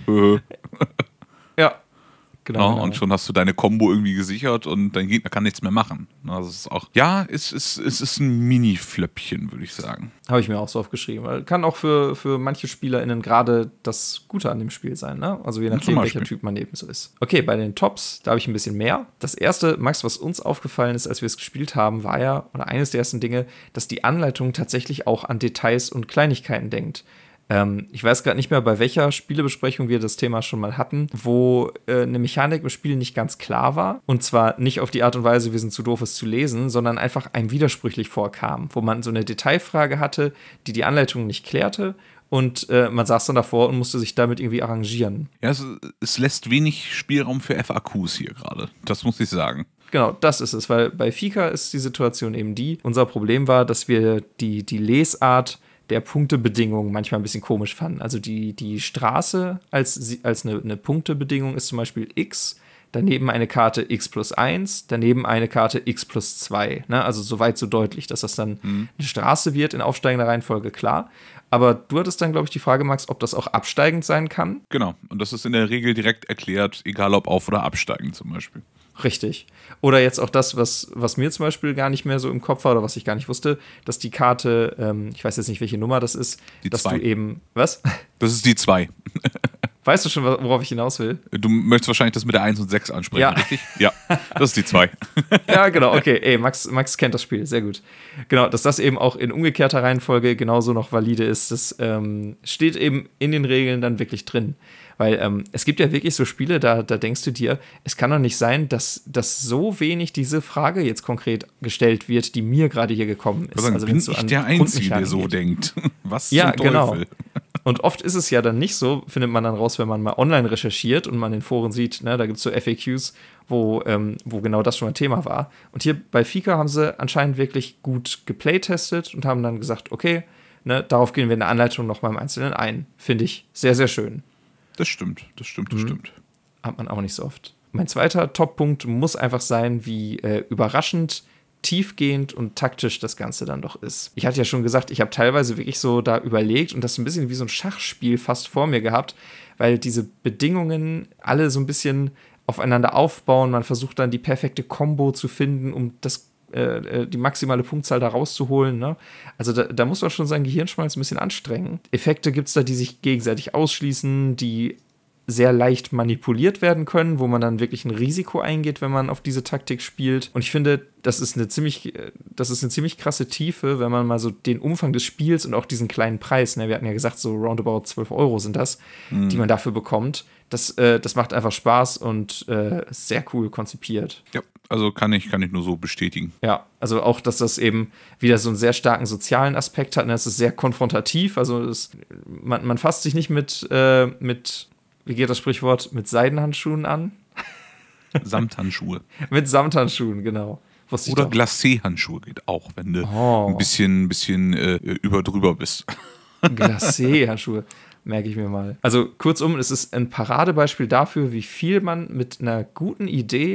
Ja, genau, ja, genau. Und schon hast du deine Combo irgendwie gesichert und dein Gegner kann nichts mehr machen. Also es ist auch, ja, es ist, es ist ein Mini-Flöppchen, würde ich sagen. Habe ich mir auch so aufgeschrieben. Weil kann auch für, für manche SpielerInnen gerade das Gute an dem Spiel sein, ne? Also je nachdem, welcher Typ man eben so ist. Okay, bei den Tops, da habe ich ein bisschen mehr. Das erste, Max, was uns aufgefallen ist, als wir es gespielt haben, war ja, oder eines der ersten Dinge, dass die Anleitung tatsächlich auch an Details und Kleinigkeiten denkt. Ähm, ich weiß gerade nicht mehr, bei welcher Spielebesprechung wir das Thema schon mal hatten, wo äh, eine Mechanik im Spiel nicht ganz klar war. Und zwar nicht auf die Art und Weise, wir sind zu doof, es zu lesen, sondern einfach einem widersprüchlich vorkam, wo man so eine Detailfrage hatte, die die Anleitung nicht klärte. Und äh, man saß dann davor und musste sich damit irgendwie arrangieren. Ja, es, es lässt wenig Spielraum für F A Qs hier gerade. Das muss ich sagen. Genau, das ist es, weil bei Fika ist die Situation eben die. Unser Problem war, dass wir die, die Lesart der Punktebedingungen manchmal ein bisschen komisch fanden. Also die, die Straße als, als eine, eine Punktebedingung ist zum Beispiel X, daneben eine Karte X plus eins, daneben eine Karte X plus zwei. Ne? Also soweit so deutlich, dass das dann mhm. eine Straße wird in aufsteigender Reihenfolge, klar. Aber du hattest dann, glaube ich, die Frage, Max, ob das auch absteigend sein kann. Genau, und das ist in der Regel direkt erklärt, egal ob auf- oder absteigend zum Beispiel. Richtig. Oder jetzt auch das, was, was mir zum Beispiel gar nicht mehr so im Kopf war oder was ich gar nicht wusste, dass die Karte, ähm, ich weiß jetzt nicht, welche Nummer das ist, die dass zwei. du eben, was? Das ist die zwei. Weißt du schon, worauf ich hinaus will? Du möchtest wahrscheinlich das mit der eins und sechs ansprechen, ja. richtig? Ja, das ist die zwei. Ja, genau, okay. Ey, Max, Max kennt das Spiel, sehr gut. Genau, dass das eben auch in umgekehrter Reihenfolge genauso noch valide ist, das ähm, steht eben in den Regeln dann wirklich drin. Weil ähm, es gibt ja wirklich so Spiele, da, da denkst du dir, es kann doch nicht sein, dass, dass so wenig diese Frage jetzt konkret gestellt wird, die mir gerade hier gekommen ist. Sagen, also, bin so ich an der Einzige, der Grundmechaniken so geht. denkt? Was Ja, zum Teufel? genau. Und oft ist es ja dann nicht so, findet man dann raus, wenn man mal online recherchiert und man in Foren sieht, ne, da gibt es so F A Qs, wo, ähm, wo genau das schon ein Thema war. Und hier bei Fika haben sie anscheinend wirklich gut geplaytestet und haben dann gesagt, okay, ne, darauf gehen wir in der Anleitung noch mal im Einzelnen ein. Finde ich sehr, sehr schön. Das stimmt, das stimmt, das mhm. stimmt. Hat man auch nicht so oft. Mein zweiter Top-Punkt muss einfach sein, wie äh, überraschend tiefgehend und taktisch das Ganze dann doch ist. Ich hatte ja schon gesagt, ich habe teilweise wirklich so da überlegt und das ein bisschen wie so ein Schachspiel fast vor mir gehabt, weil diese Bedingungen alle so ein bisschen aufeinander aufbauen. Man versucht dann die perfekte Kombo zu finden, um das äh, die maximale Punktzahl da rauszuholen. Ne? Also da, da muss man schon sein Gehirnschmalz ein bisschen anstrengen. Effekte gibt es da, die sich gegenseitig ausschließen, die sehr leicht manipuliert werden können, wo man dann wirklich ein Risiko eingeht, wenn man auf diese Taktik spielt. Und ich finde, das ist eine ziemlich, das ist eine ziemlich krasse Tiefe, wenn man mal so den Umfang des Spiels und auch diesen kleinen Preis, ne, wir hatten ja gesagt, so roundabout zwölf Euro sind das, mhm. die man dafür bekommt. Das, äh, das macht einfach Spaß und äh, sehr cool konzipiert. Ja, also kann ich, kann ich nur so bestätigen. Ja, also auch, dass das eben wieder so einen sehr starken sozialen Aspekt hat. Ne? Es ist sehr konfrontativ, also es, man, man fasst sich nicht mit, äh, mit wie geht das Sprichwort, mit Seidenhandschuhen an? Samthandschuhe. Mit Samthandschuhen, genau. Wusste Oder Glacé-Handschuhe geht auch, wenn du oh. ein bisschen, ein bisschen äh, über drüber bist. Glacé-Handschuhe, merke ich mir mal. Also kurzum, es ist ein Paradebeispiel dafür, wie viel man mit einer guten Idee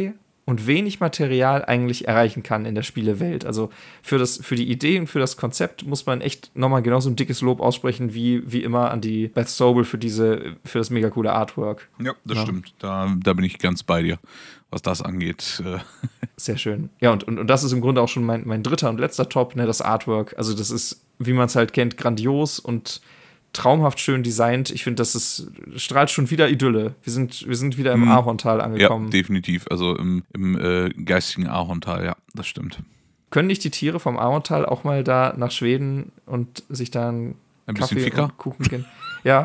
und wenig Material eigentlich erreichen kann in der Spielewelt. Also für, das, für die Idee und für das Konzept muss man echt nochmal genauso ein dickes Lob aussprechen, wie, wie immer an die Beth Sobel für, diese, für das mega coole Artwork. Ja, das ja. stimmt. Da, da bin ich ganz bei dir, was das angeht. Sehr schön. Ja, und, und, und das ist im Grunde auch schon mein, mein dritter und letzter Top, ne, das Artwork. Also das ist, wie man es halt kennt, grandios und traumhaft schön designt. Ich finde, das ist, strahlt schon wieder Idylle. Wir sind, wir sind wieder im hm. Ahorntal angekommen. Ja, definitiv. Also im, im äh, geistigen Ahorntal, ja, das stimmt. Können nicht die Tiere vom Ahorntal auch mal da nach Schweden und sich da einen Ein Kaffee bisschen Ficker? und Kuchen gehen? Ja.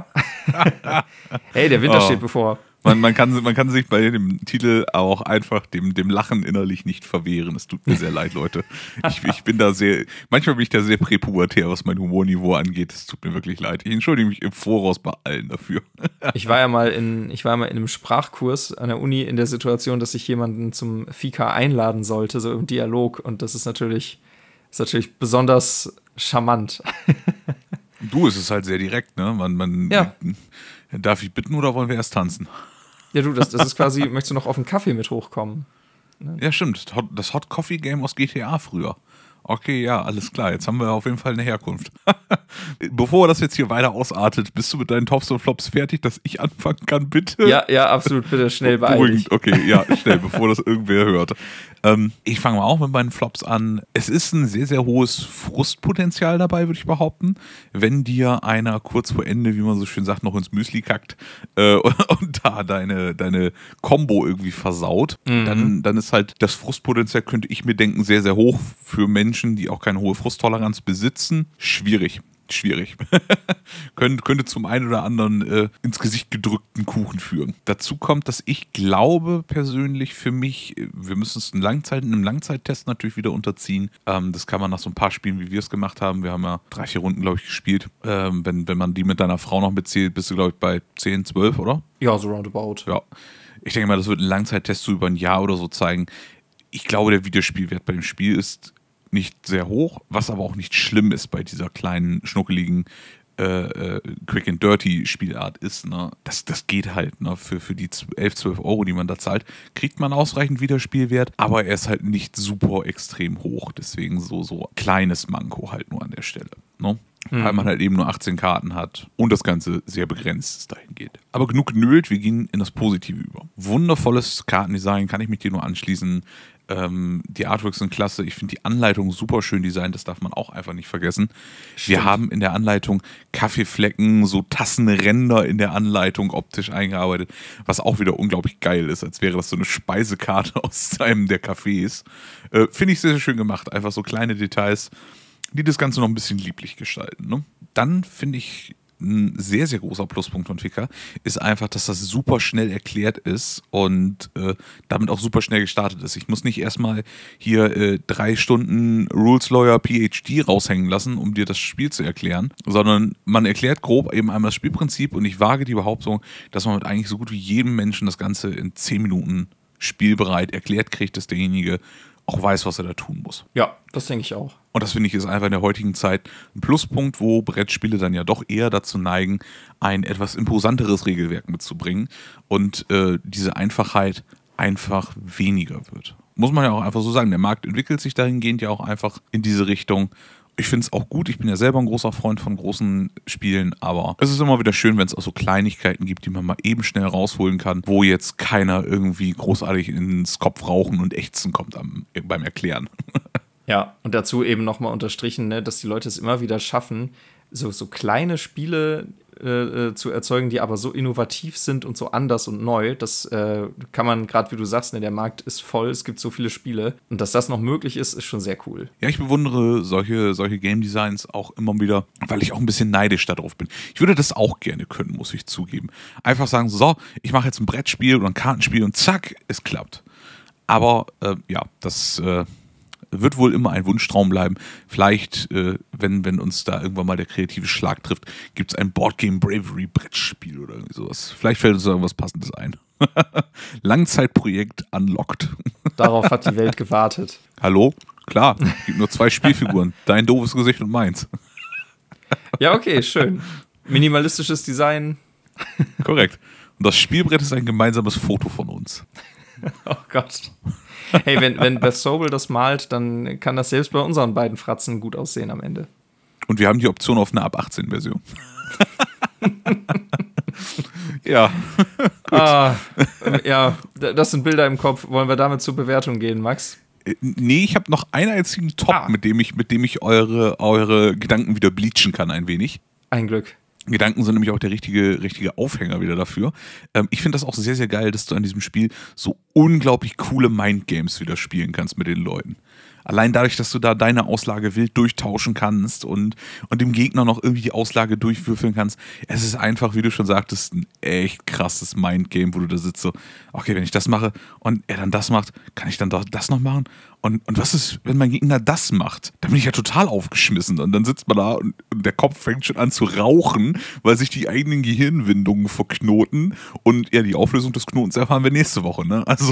Hey, der Winter oh. steht bevor. Man, man, kann, man kann sich bei dem Titel auch einfach dem, dem Lachen innerlich nicht verwehren. Es tut mir sehr leid, Leute. Ich, ich bin da sehr, manchmal bin ich da sehr präpubertär, was mein Humorniveau angeht. Es tut mir wirklich leid. Ich entschuldige mich im Voraus bei allen dafür. Ich war ja mal in, ich war ja mal in einem Sprachkurs an der Uni in der Situation, dass ich jemanden zum Fika einladen sollte, so im Dialog. Und das ist natürlich, ist natürlich besonders charmant. Du, es ist halt sehr direkt, ne? Man, man, ja. Darf ich bitten oder wollen wir erst tanzen? Ja, du, das, das ist quasi, möchtest du noch auf einen Kaffee mit hochkommen? Ne? Ja, stimmt. Das Hot Coffee Game aus G T A früher. Okay, ja, alles klar. Jetzt haben wir auf jeden Fall eine Herkunft. Bevor das jetzt hier weiter ausartet, bist du mit deinen Tops und Flops fertig, dass ich anfangen kann, bitte? Ja, ja, absolut. Bitte schnell beeil dich. Okay, ja, schnell, bevor das irgendwer hört. Ähm, ich fange mal auch mit meinen Flops an. Es ist ein sehr, sehr hohes Frustpotenzial dabei, würde ich behaupten. Wenn dir einer kurz vor Ende, wie man so schön sagt, noch ins Müsli kackt äh, und da deine, deine Combo irgendwie versaut, mhm. dann, dann ist halt das Frustpotenzial, könnte ich mir denken, sehr, sehr hoch für Menschen, die auch keine hohe Frusttoleranz besitzen. Schwierig. Schwierig. Kön- könnte zum einen oder anderen äh, ins Gesicht gedrückten Kuchen führen. Dazu kommt, dass ich glaube persönlich für mich, wir müssen es in Langzeit, in einem Langzeittest natürlich wieder unterziehen. Ähm, das kann man nach so ein paar Spielen, wie wir es gemacht haben. Wir haben ja drei, vier Runden, glaube ich, gespielt. Ähm, wenn, wenn man die mit deiner Frau noch mitzählt, bist du, glaube ich, bei zehn, zwölf, oder? Ja, so roundabout. Ja. Ich denke mal, das wird ein Langzeittest so über ein Jahr oder so zeigen. Ich glaube, der Wiederspielwert bei dem Spiel ist nicht sehr hoch, was aber auch nicht schlimm ist bei dieser kleinen, schnuckeligen äh, äh, Quick and Dirty Spielart ist. Ne? Das, das geht halt. Ne? Für, für die elf, zwölf Euro, die man da zahlt, kriegt man ausreichend Wiederspielwert, aber er ist halt nicht super extrem hoch. Deswegen so, so kleines Manko halt nur an der Stelle. Ne? Mhm. Weil man halt eben nur achtzehn Karten hat und das Ganze sehr begrenzt dahin geht. Aber genug genölt, wir gehen in das Positive über. Wundervolles Kartendesign, kann ich mich dir nur anschließen. Ähm, die Artworks sind klasse. Ich finde die Anleitung super schön designt, das darf man auch einfach nicht vergessen. Stimmt. Wir haben in der Anleitung Kaffeeflecken, so Tassenränder in der Anleitung optisch eingearbeitet, was auch wieder unglaublich geil ist, als wäre das so eine Speisekarte aus einem der Cafés. Äh, finde ich sehr, sehr schön gemacht. Einfach so kleine Details, die das Ganze noch ein bisschen lieblich gestalten. Ne? Dann finde ich, ein sehr, sehr großer Pluspunkt von Ficker ist einfach, dass das super schnell erklärt ist und äh, damit auch super schnell gestartet ist. Ich muss nicht erstmal hier äh, drei Stunden Rules Lawyer P H D raushängen lassen, um dir das Spiel zu erklären, sondern man erklärt grob eben einmal das Spielprinzip und ich wage die Behauptung, dass man mit eigentlich so gut wie jedem Menschen das Ganze in zehn Minuten spielbereit erklärt kriegt, dass derjenige auch weiß, was er da tun muss. Ja, das denke ich auch. Und das finde ich ist einfach in der heutigen Zeit ein Pluspunkt, wo Brettspiele dann ja doch eher dazu neigen, ein etwas imposanteres Regelwerk mitzubringen und äh, diese Einfachheit einfach weniger wird. Muss man ja auch einfach so sagen, der Markt entwickelt sich dahingehend ja auch einfach in diese Richtung. Ich finde es auch gut, ich bin ja selber ein großer Freund von großen Spielen, aber es ist immer wieder schön, wenn es auch so Kleinigkeiten gibt, die man mal eben schnell rausholen kann, wo jetzt keiner irgendwie großartig ins Kopfrauchen und Ächzen kommt am, beim Erklären. Ja, und dazu eben nochmal unterstrichen, ne, dass die Leute es immer wieder schaffen, so, so kleine Spiele äh, zu erzeugen, die aber so innovativ sind und so anders und neu. Das äh, kann man, gerade wie du sagst, ne, der Markt ist voll, es gibt so viele Spiele. Und dass das noch möglich ist, ist schon sehr cool. Ja, ich bewundere solche, solche Game Designs auch immer wieder, weil ich auch ein bisschen neidisch darauf bin. Ich würde das auch gerne können, muss ich zugeben. Einfach sagen, so, ich mache jetzt ein Brettspiel oder ein Kartenspiel und zack, es klappt. Aber äh, ja, das äh, wird wohl immer ein Wunschtraum bleiben. Vielleicht, äh, wenn, wenn uns da irgendwann mal der kreative Schlag trifft, gibt es ein Boardgame Bravery Brettspiel oder irgendwie sowas. Vielleicht fällt uns da irgendwas Passendes ein. Langzeitprojekt unlocked. Darauf hat die Welt gewartet. Hallo? Klar, es gibt nur zwei Spielfiguren. Dein doofes Gesicht und meins. Ja, okay, schön. Minimalistisches Design. Korrekt. Und das Spielbrett ist ein gemeinsames Foto von uns. Oh Gott. Hey, wenn, wenn Beth Sobel das malt, dann kann das selbst bei unseren beiden Fratzen gut aussehen am Ende. Und wir haben die Option auf eine ab achtzehn Version. Ja. Ah, ja, das sind Bilder im Kopf. Wollen wir damit zur Bewertung gehen, Max? Nee, ich habe noch einen einzigen Top, ah. mit dem ich, mit dem ich eure, eure Gedanken wieder bleachen kann ein wenig. Ein Glück. Gedanken sind nämlich auch der richtige, richtige Aufhänger wieder dafür. Ähm, ich finde das auch sehr, sehr geil, dass du an diesem Spiel so unglaublich coole Mindgames wieder spielen kannst mit den Leuten. Allein dadurch, dass du da deine Auslage wild durchtauschen kannst und, und dem Gegner noch irgendwie die Auslage durchwürfeln kannst. Es ist einfach, wie du schon sagtest, ein echt krasses Mindgame, wo du da sitzt so, okay, wenn ich das mache und er dann das macht, kann ich dann das noch machen? Und, und was ist, wenn mein Gegner das macht? Dann bin ich ja total aufgeschmissen und dann sitzt man da und, und der Kopf fängt schon an zu rauchen, weil sich die eigenen Gehirnwindungen verknoten und ja, die Auflösung des Knotens erfahren wir nächste Woche, ne? Also,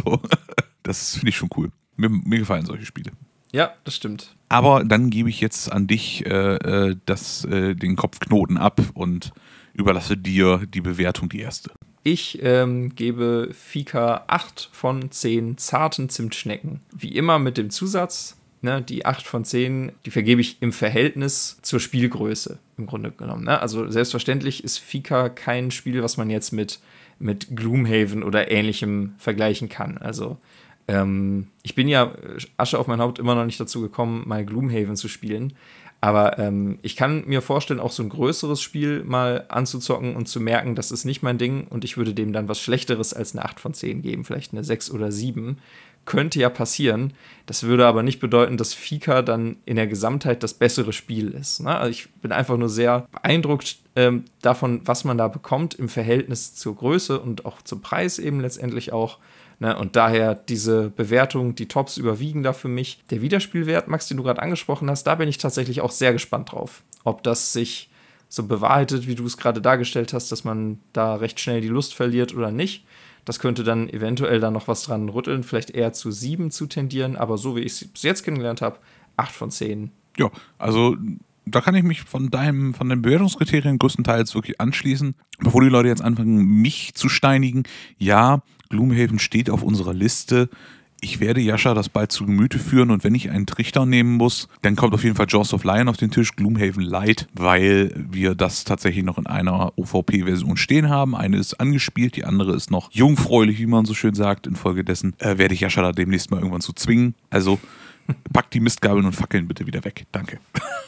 das finde ich schon cool. Mir, mir gefallen solche Spiele. Ja, das stimmt. Aber dann gebe ich jetzt an dich äh, das, äh, den Kopfknoten ab und überlasse dir die Bewertung, die erste. Ich ähm, gebe Fika acht von zehn zarten Zimtschnecken. Wie immer mit dem Zusatz, ne, die acht von zehn, die vergebe ich im Verhältnis zur Spielgröße, im Grunde genommen. Ne? Also selbstverständlich ist Fika kein Spiel, was man jetzt mit, mit Gloomhaven oder Ähnlichem vergleichen kann. Also Ähm, ich bin ja, Asche auf mein Haupt, immer noch nicht dazu gekommen, mal Gloomhaven zu spielen. Aber ähm, ich kann mir vorstellen, auch so ein größeres Spiel mal anzuzocken und zu merken, das ist nicht mein Ding und ich würde dem dann was Schlechteres als eine acht von zehn geben, vielleicht eine sechs oder sieben. Könnte ja passieren. Das würde aber nicht bedeuten, dass Fika dann in der Gesamtheit das bessere Spiel ist. Ne? Also ich bin einfach nur sehr beeindruckt ähm, davon, was man da bekommt im Verhältnis zur Größe und auch zum Preis eben letztendlich auch. Ne, und daher diese Bewertung, die Tops überwiegen da für mich. Der Wiederspielwert, Max, den du gerade angesprochen hast, da bin ich tatsächlich auch sehr gespannt drauf. Ob das sich so bewahrheitet, wie du es gerade dargestellt hast, dass man da recht schnell die Lust verliert oder nicht. Das könnte dann eventuell da noch was dran rütteln, vielleicht eher zu sieben zu tendieren. Aber so wie ich es bis jetzt kennengelernt habe, acht von zehn. Ja, also da kann ich mich von deinem, von den Bewertungskriterien größtenteils wirklich anschließen. Bevor die Leute jetzt anfangen, mich zu steinigen, ja, Gloomhaven steht auf unserer Liste. Ich werde Jascha das bald zu Gemüte führen und wenn ich einen Trichter nehmen muss, dann kommt auf jeden Fall Jaws of Lion auf den Tisch, Gloomhaven Light, weil wir das tatsächlich noch in einer O V P-Version stehen haben. Eine ist angespielt, die andere ist noch jungfräulich, wie man so schön sagt. Infolgedessen äh, werde ich Jascha da demnächst mal irgendwann zu zwingen. Also packt die Mistgabeln und Fackeln bitte wieder weg. Danke.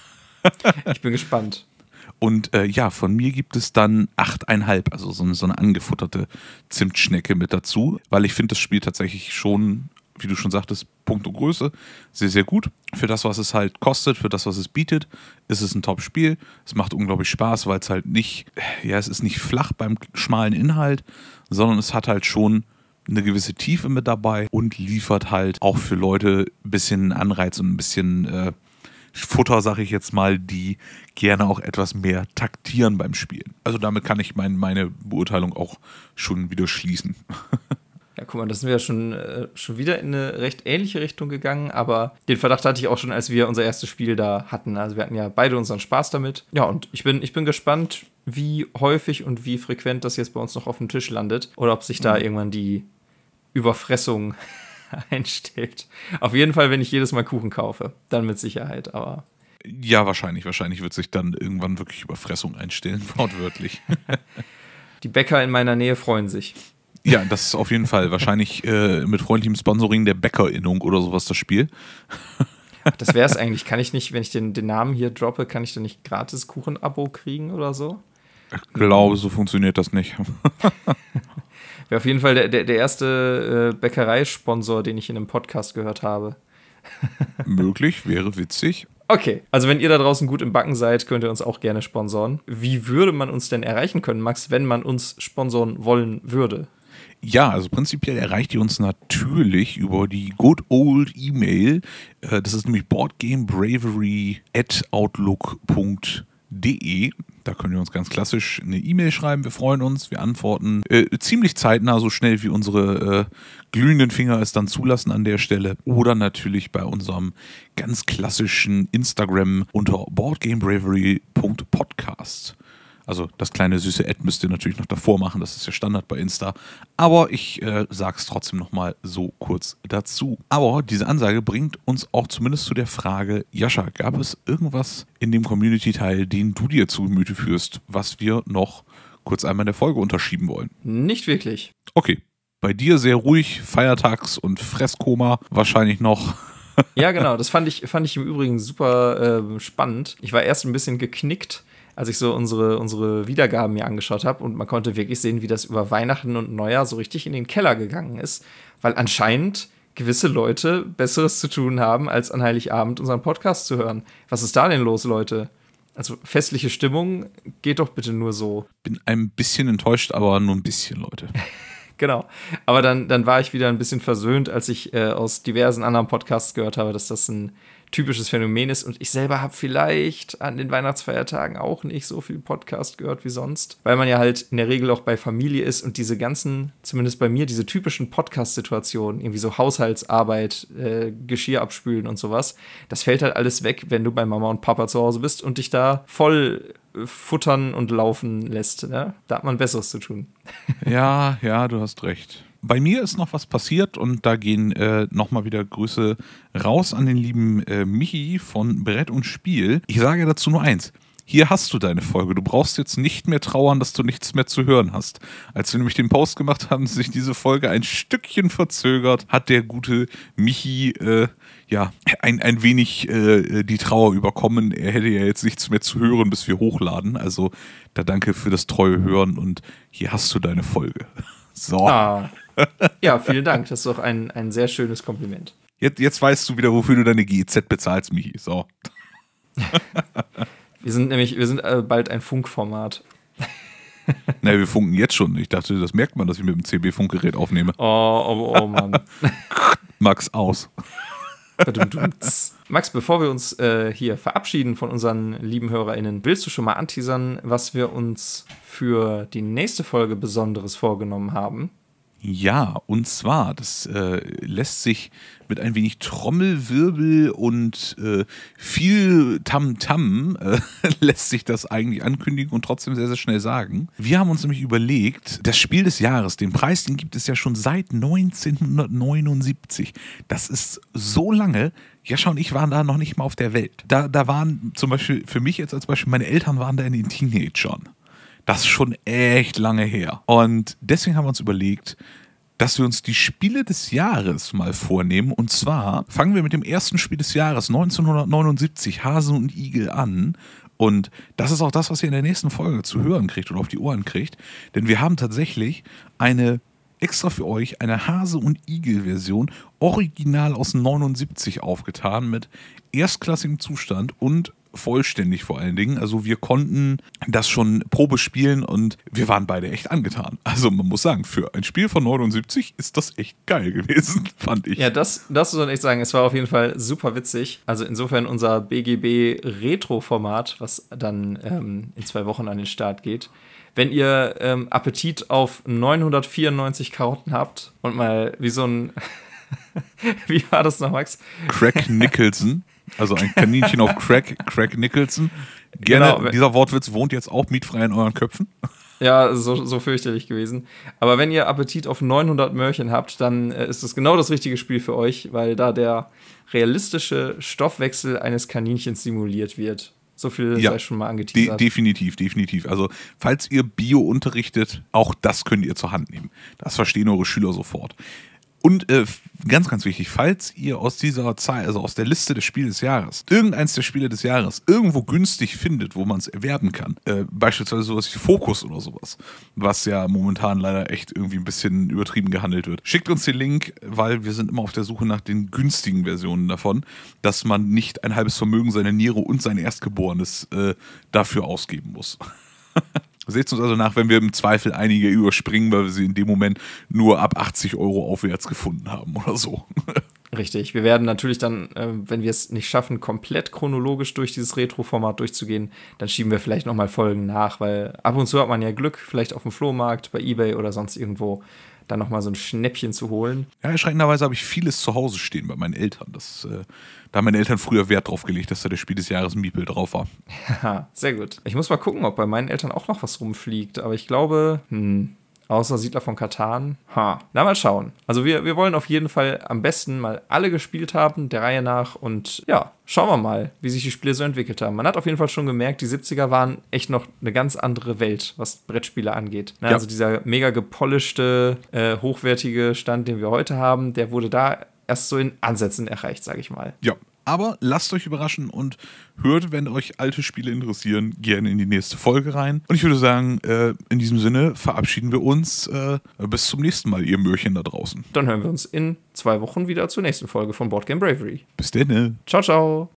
Ich bin gespannt. Und äh, ja, von mir gibt es dann acht Komma fünf, also so eine, so eine angefutterte Zimtschnecke mit dazu, weil ich finde das Spiel tatsächlich schon, wie du schon sagtest, puncto Größe, sehr, sehr gut. Für das, was es halt kostet, für das, was es bietet, ist es ein Top-Spiel. Es macht unglaublich Spaß, weil es halt nicht, ja, es ist nicht flach beim schmalen Inhalt, sondern es hat halt schon eine gewisse Tiefe mit dabei und liefert halt auch für Leute ein bisschen Anreiz und ein bisschen äh, Futter, sage ich jetzt mal, die gerne auch etwas mehr taktieren beim Spielen. Also damit kann ich mein, meine Beurteilung auch schon wieder schließen. Ja, guck mal, da sind wir ja schon, äh, schon wieder in eine recht ähnliche Richtung gegangen, aber den Verdacht hatte ich auch schon, als wir unser erstes Spiel da hatten. Also wir hatten ja beide unseren Spaß damit. Ja, und ich bin, ich bin gespannt, wie häufig und wie frequent das jetzt bei uns noch auf dem Tisch landet oder ob sich da mhm. irgendwann die Überfressung einstellt. Auf jeden Fall, wenn ich jedes Mal Kuchen kaufe, dann mit Sicherheit, aber... Ja, wahrscheinlich. Wahrscheinlich wird sich dann irgendwann wirklich Überfressung einstellen, wortwörtlich. Die Bäcker in meiner Nähe freuen sich. Ja, das ist auf jeden Fall. Wahrscheinlich äh, mit freundlichem Sponsoring der Bäckerinnung oder sowas das Spiel. Das wäre es eigentlich. Kann ich nicht, wenn ich den, den Namen hier droppe, kann ich dann nicht gratis Kuchen-Abo kriegen oder so? Ich glaube, so funktioniert das nicht. Wäre auf jeden Fall der, der, der erste äh, Bäckereisponsor, den ich in einem Podcast gehört habe. Möglich, wäre witzig. Okay, also wenn ihr da draußen gut im Backen seid, könnt ihr uns auch gerne sponsoren. Wie würde man uns denn erreichen können, Max, wenn man uns sponsoren wollen würde? Ja, also prinzipiell erreicht ihr uns natürlich über die good old E-Mail. Das ist nämlich boardgamebravery at outlook punkt de. Da könnt ihr uns ganz klassisch eine E-Mail schreiben. Wir freuen uns, wir antworten äh, ziemlich zeitnah, so schnell wie unsere äh, glühenden Finger es dann zulassen an der Stelle. Oder natürlich bei unserem ganz klassischen Instagram unter boardgamebravery punkt podcast. Also das kleine süße Ad müsst ihr natürlich noch davor machen, das ist ja Standard bei Insta. Aber ich äh, sag's trotzdem nochmal so kurz dazu. Aber diese Ansage bringt uns auch zumindest zu der Frage, Jascha, gab es irgendwas in dem Community-Teil, den du dir zu Gemüte führst, was wir noch kurz einmal in der Folge unterschieben wollen? Nicht wirklich. Okay. Bei dir sehr ruhig, Feiertags- und Fresskoma wahrscheinlich noch. Ja, genau. Das fand ich, fand ich im Übrigen super äh, spannend. Ich war erst ein bisschen geknickt, als ich so unsere, unsere Wiedergaben mir angeschaut habe und man konnte wirklich sehen, wie das über Weihnachten und Neujahr so richtig in den Keller gegangen ist, weil anscheinend gewisse Leute Besseres zu tun haben, als an Heiligabend unseren Podcast zu hören. Was ist da denn los, Leute? Also festliche Stimmung geht doch bitte nur so. Bin ein bisschen enttäuscht, aber nur ein bisschen, Leute. Genau. Aber dann, dann war ich wieder ein bisschen versöhnt, als ich äh, aus diversen anderen Podcasts gehört habe, dass das ein typisches Phänomen ist. Und ich selber habe vielleicht an den Weihnachtsfeiertagen auch nicht so viel Podcast gehört wie sonst, weil man ja halt in der Regel auch bei Familie ist und diese ganzen, zumindest bei mir, diese typischen Podcast-Situationen, irgendwie so Haushaltsarbeit, äh, Geschirr abspülen und sowas, das fällt halt alles weg, wenn du bei Mama und Papa zu Hause bist und dich da voll futtern und laufen lässt. Ne? Da hat man Besseres zu tun. Ja, ja, du hast recht. Bei mir ist noch was passiert und da gehen äh, nochmal wieder Grüße raus an den lieben äh, Michi von Brett und Spiel. Ich sage dazu nur eins. Hier hast du deine Folge. Du brauchst jetzt nicht mehr trauern, dass du nichts mehr zu hören hast. Als wir nämlich den Post gemacht haben, sich diese Folge ein Stückchen verzögert, hat der gute Michi äh, ja ein, ein wenig äh, die Trauer überkommen. Er hätte ja jetzt nichts mehr zu hören, bis wir hochladen. Also da danke für das treue Hören und hier hast du deine Folge. So. Ah. Ja, vielen Dank. Das ist doch ein, ein sehr schönes Kompliment. Jetzt, jetzt weißt du wieder, wofür du deine G E Z bezahlst, Michi. So. Wir sind nämlich, wir sind äh, bald ein Funkformat. Na, wir funken jetzt schon. Ich dachte, das merkt man, dass ich mit dem C B-Funkgerät aufnehme. Oh, oh, oh Mann. Max, aus. Max, bevor wir uns äh, hier verabschieden von unseren lieben HörerInnen, willst du schon mal anteasern, was wir uns für die nächste Folge Besonderes vorgenommen haben? Ja, und zwar, das äh, lässt sich mit ein wenig Trommelwirbel und äh, viel Tamtam äh, lässt sich das eigentlich ankündigen und trotzdem sehr, sehr schnell sagen. Wir haben uns nämlich überlegt, das Spiel des Jahres, den Preis, den gibt es ja schon seit neunzehnhundertneunundsiebzig. Das ist so lange. Jascha und ich waren da noch nicht mal auf der Welt. Da, da waren zum Beispiel, für mich jetzt als Beispiel, meine Eltern waren da in den Teenagern. Das ist schon echt lange her. Und deswegen haben wir uns überlegt, dass wir uns die Spiele des Jahres mal vornehmen. Und zwar fangen wir mit dem ersten Spiel des Jahres neunzehnhundertneunundsiebzig, Hase und Igel, an. Und das ist auch das, was ihr in der nächsten Folge zu hören kriegt oder auf die Ohren kriegt. Denn wir haben tatsächlich eine, extra für euch, eine Hase- und Igel-Version original aus neunundsiebzig aufgetan mit erstklassigem Zustand und vollständig vor allen Dingen. Also wir konnten das schon Probe spielen und wir waren beide echt angetan. Also man muss sagen, für ein Spiel von neunundsiebzig ist das echt geil gewesen, fand ich. Ja, das, das muss man echt sagen. Es war auf jeden Fall super witzig. Also insofern unser B G B-Retro-Format, was dann ähm, in zwei Wochen an den Start geht. Wenn ihr ähm, Appetit auf neunhundertvierundneunzig Karotten habt und mal wie so ein wie war das noch, Max? Craig Nicholson. Also ein Kaninchen auf Craig, Craig Nicholson. Gerne, genau. Dieser Wortwitz wohnt jetzt auch mietfrei in euren Köpfen. Ja, so, so fürchterlich gewesen. Aber wenn ihr Appetit auf neunhundert Möhrchen habt, dann äh, ist es genau das richtige Spiel für euch, weil da der realistische Stoffwechsel eines Kaninchens simuliert wird. So viel ja, sei schon mal angeteasert. De- definitiv, definitiv. Also, falls ihr Bio unterrichtet, auch das könnt ihr zur Hand nehmen. Das verstehen eure Schüler sofort. Und äh, ganz, ganz wichtig, falls ihr aus dieser Zeit, also aus der Liste des Spiele des Jahres, irgendeins der Spiele des Jahres irgendwo günstig findet, wo man es erwerben kann, äh, beispielsweise sowas wie Fokus oder sowas, was ja momentan leider echt irgendwie ein bisschen übertrieben gehandelt wird, schickt uns den Link, weil wir sind immer auf der Suche nach den günstigen Versionen davon, dass man nicht ein halbes Vermögen, seine Niere und sein Erstgeborenes äh, dafür ausgeben muss. Seht uns also nach, wenn wir im Zweifel einige überspringen, weil wir sie in dem Moment nur ab achtzig Euro aufwärts gefunden haben oder so. Richtig. Wir werden natürlich dann, äh, wenn wir es nicht schaffen, komplett chronologisch durch dieses Retro-Format durchzugehen, dann schieben wir vielleicht nochmal Folgen nach, weil ab und zu hat man ja Glück, vielleicht auf dem Flohmarkt, bei eBay oder sonst irgendwo, da nochmal so ein Schnäppchen zu holen. Ja, erschreckenderweise habe ich vieles zu Hause stehen bei meinen Eltern. Das, äh, da haben meine Eltern früher Wert drauf gelegt, dass da der Spiel des Jahres Meeple drauf war. Haha, sehr gut. Ich muss mal gucken, ob bei meinen Eltern auch noch was rumfliegt. Aber ich glaube, hm, außer Siedler von Catan. Ha, na mal schauen. Also wir, wir wollen auf jeden Fall am besten mal alle gespielt haben, der Reihe nach. Und ja, schauen wir mal, wie sich die Spiele so entwickelt haben. Man hat auf jeden Fall schon gemerkt, die siebziger waren echt noch eine ganz andere Welt, was Brettspiele angeht. Na, Ja. Also dieser mega gepolischte, äh, hochwertige Stand, den wir heute haben, der wurde da erst so in Ansätzen erreicht, sage ich mal. Ja, aber lasst euch überraschen und hört, wenn euch alte Spiele interessieren, gerne in die nächste Folge rein. Und ich würde sagen, äh, in diesem Sinne verabschieden wir uns. Äh, bis zum nächsten Mal, ihr Möhrchen da draußen. Dann hören wir uns in zwei Wochen wieder zur nächsten Folge von Board Game Bravery. Bis dann. Ciao, ciao.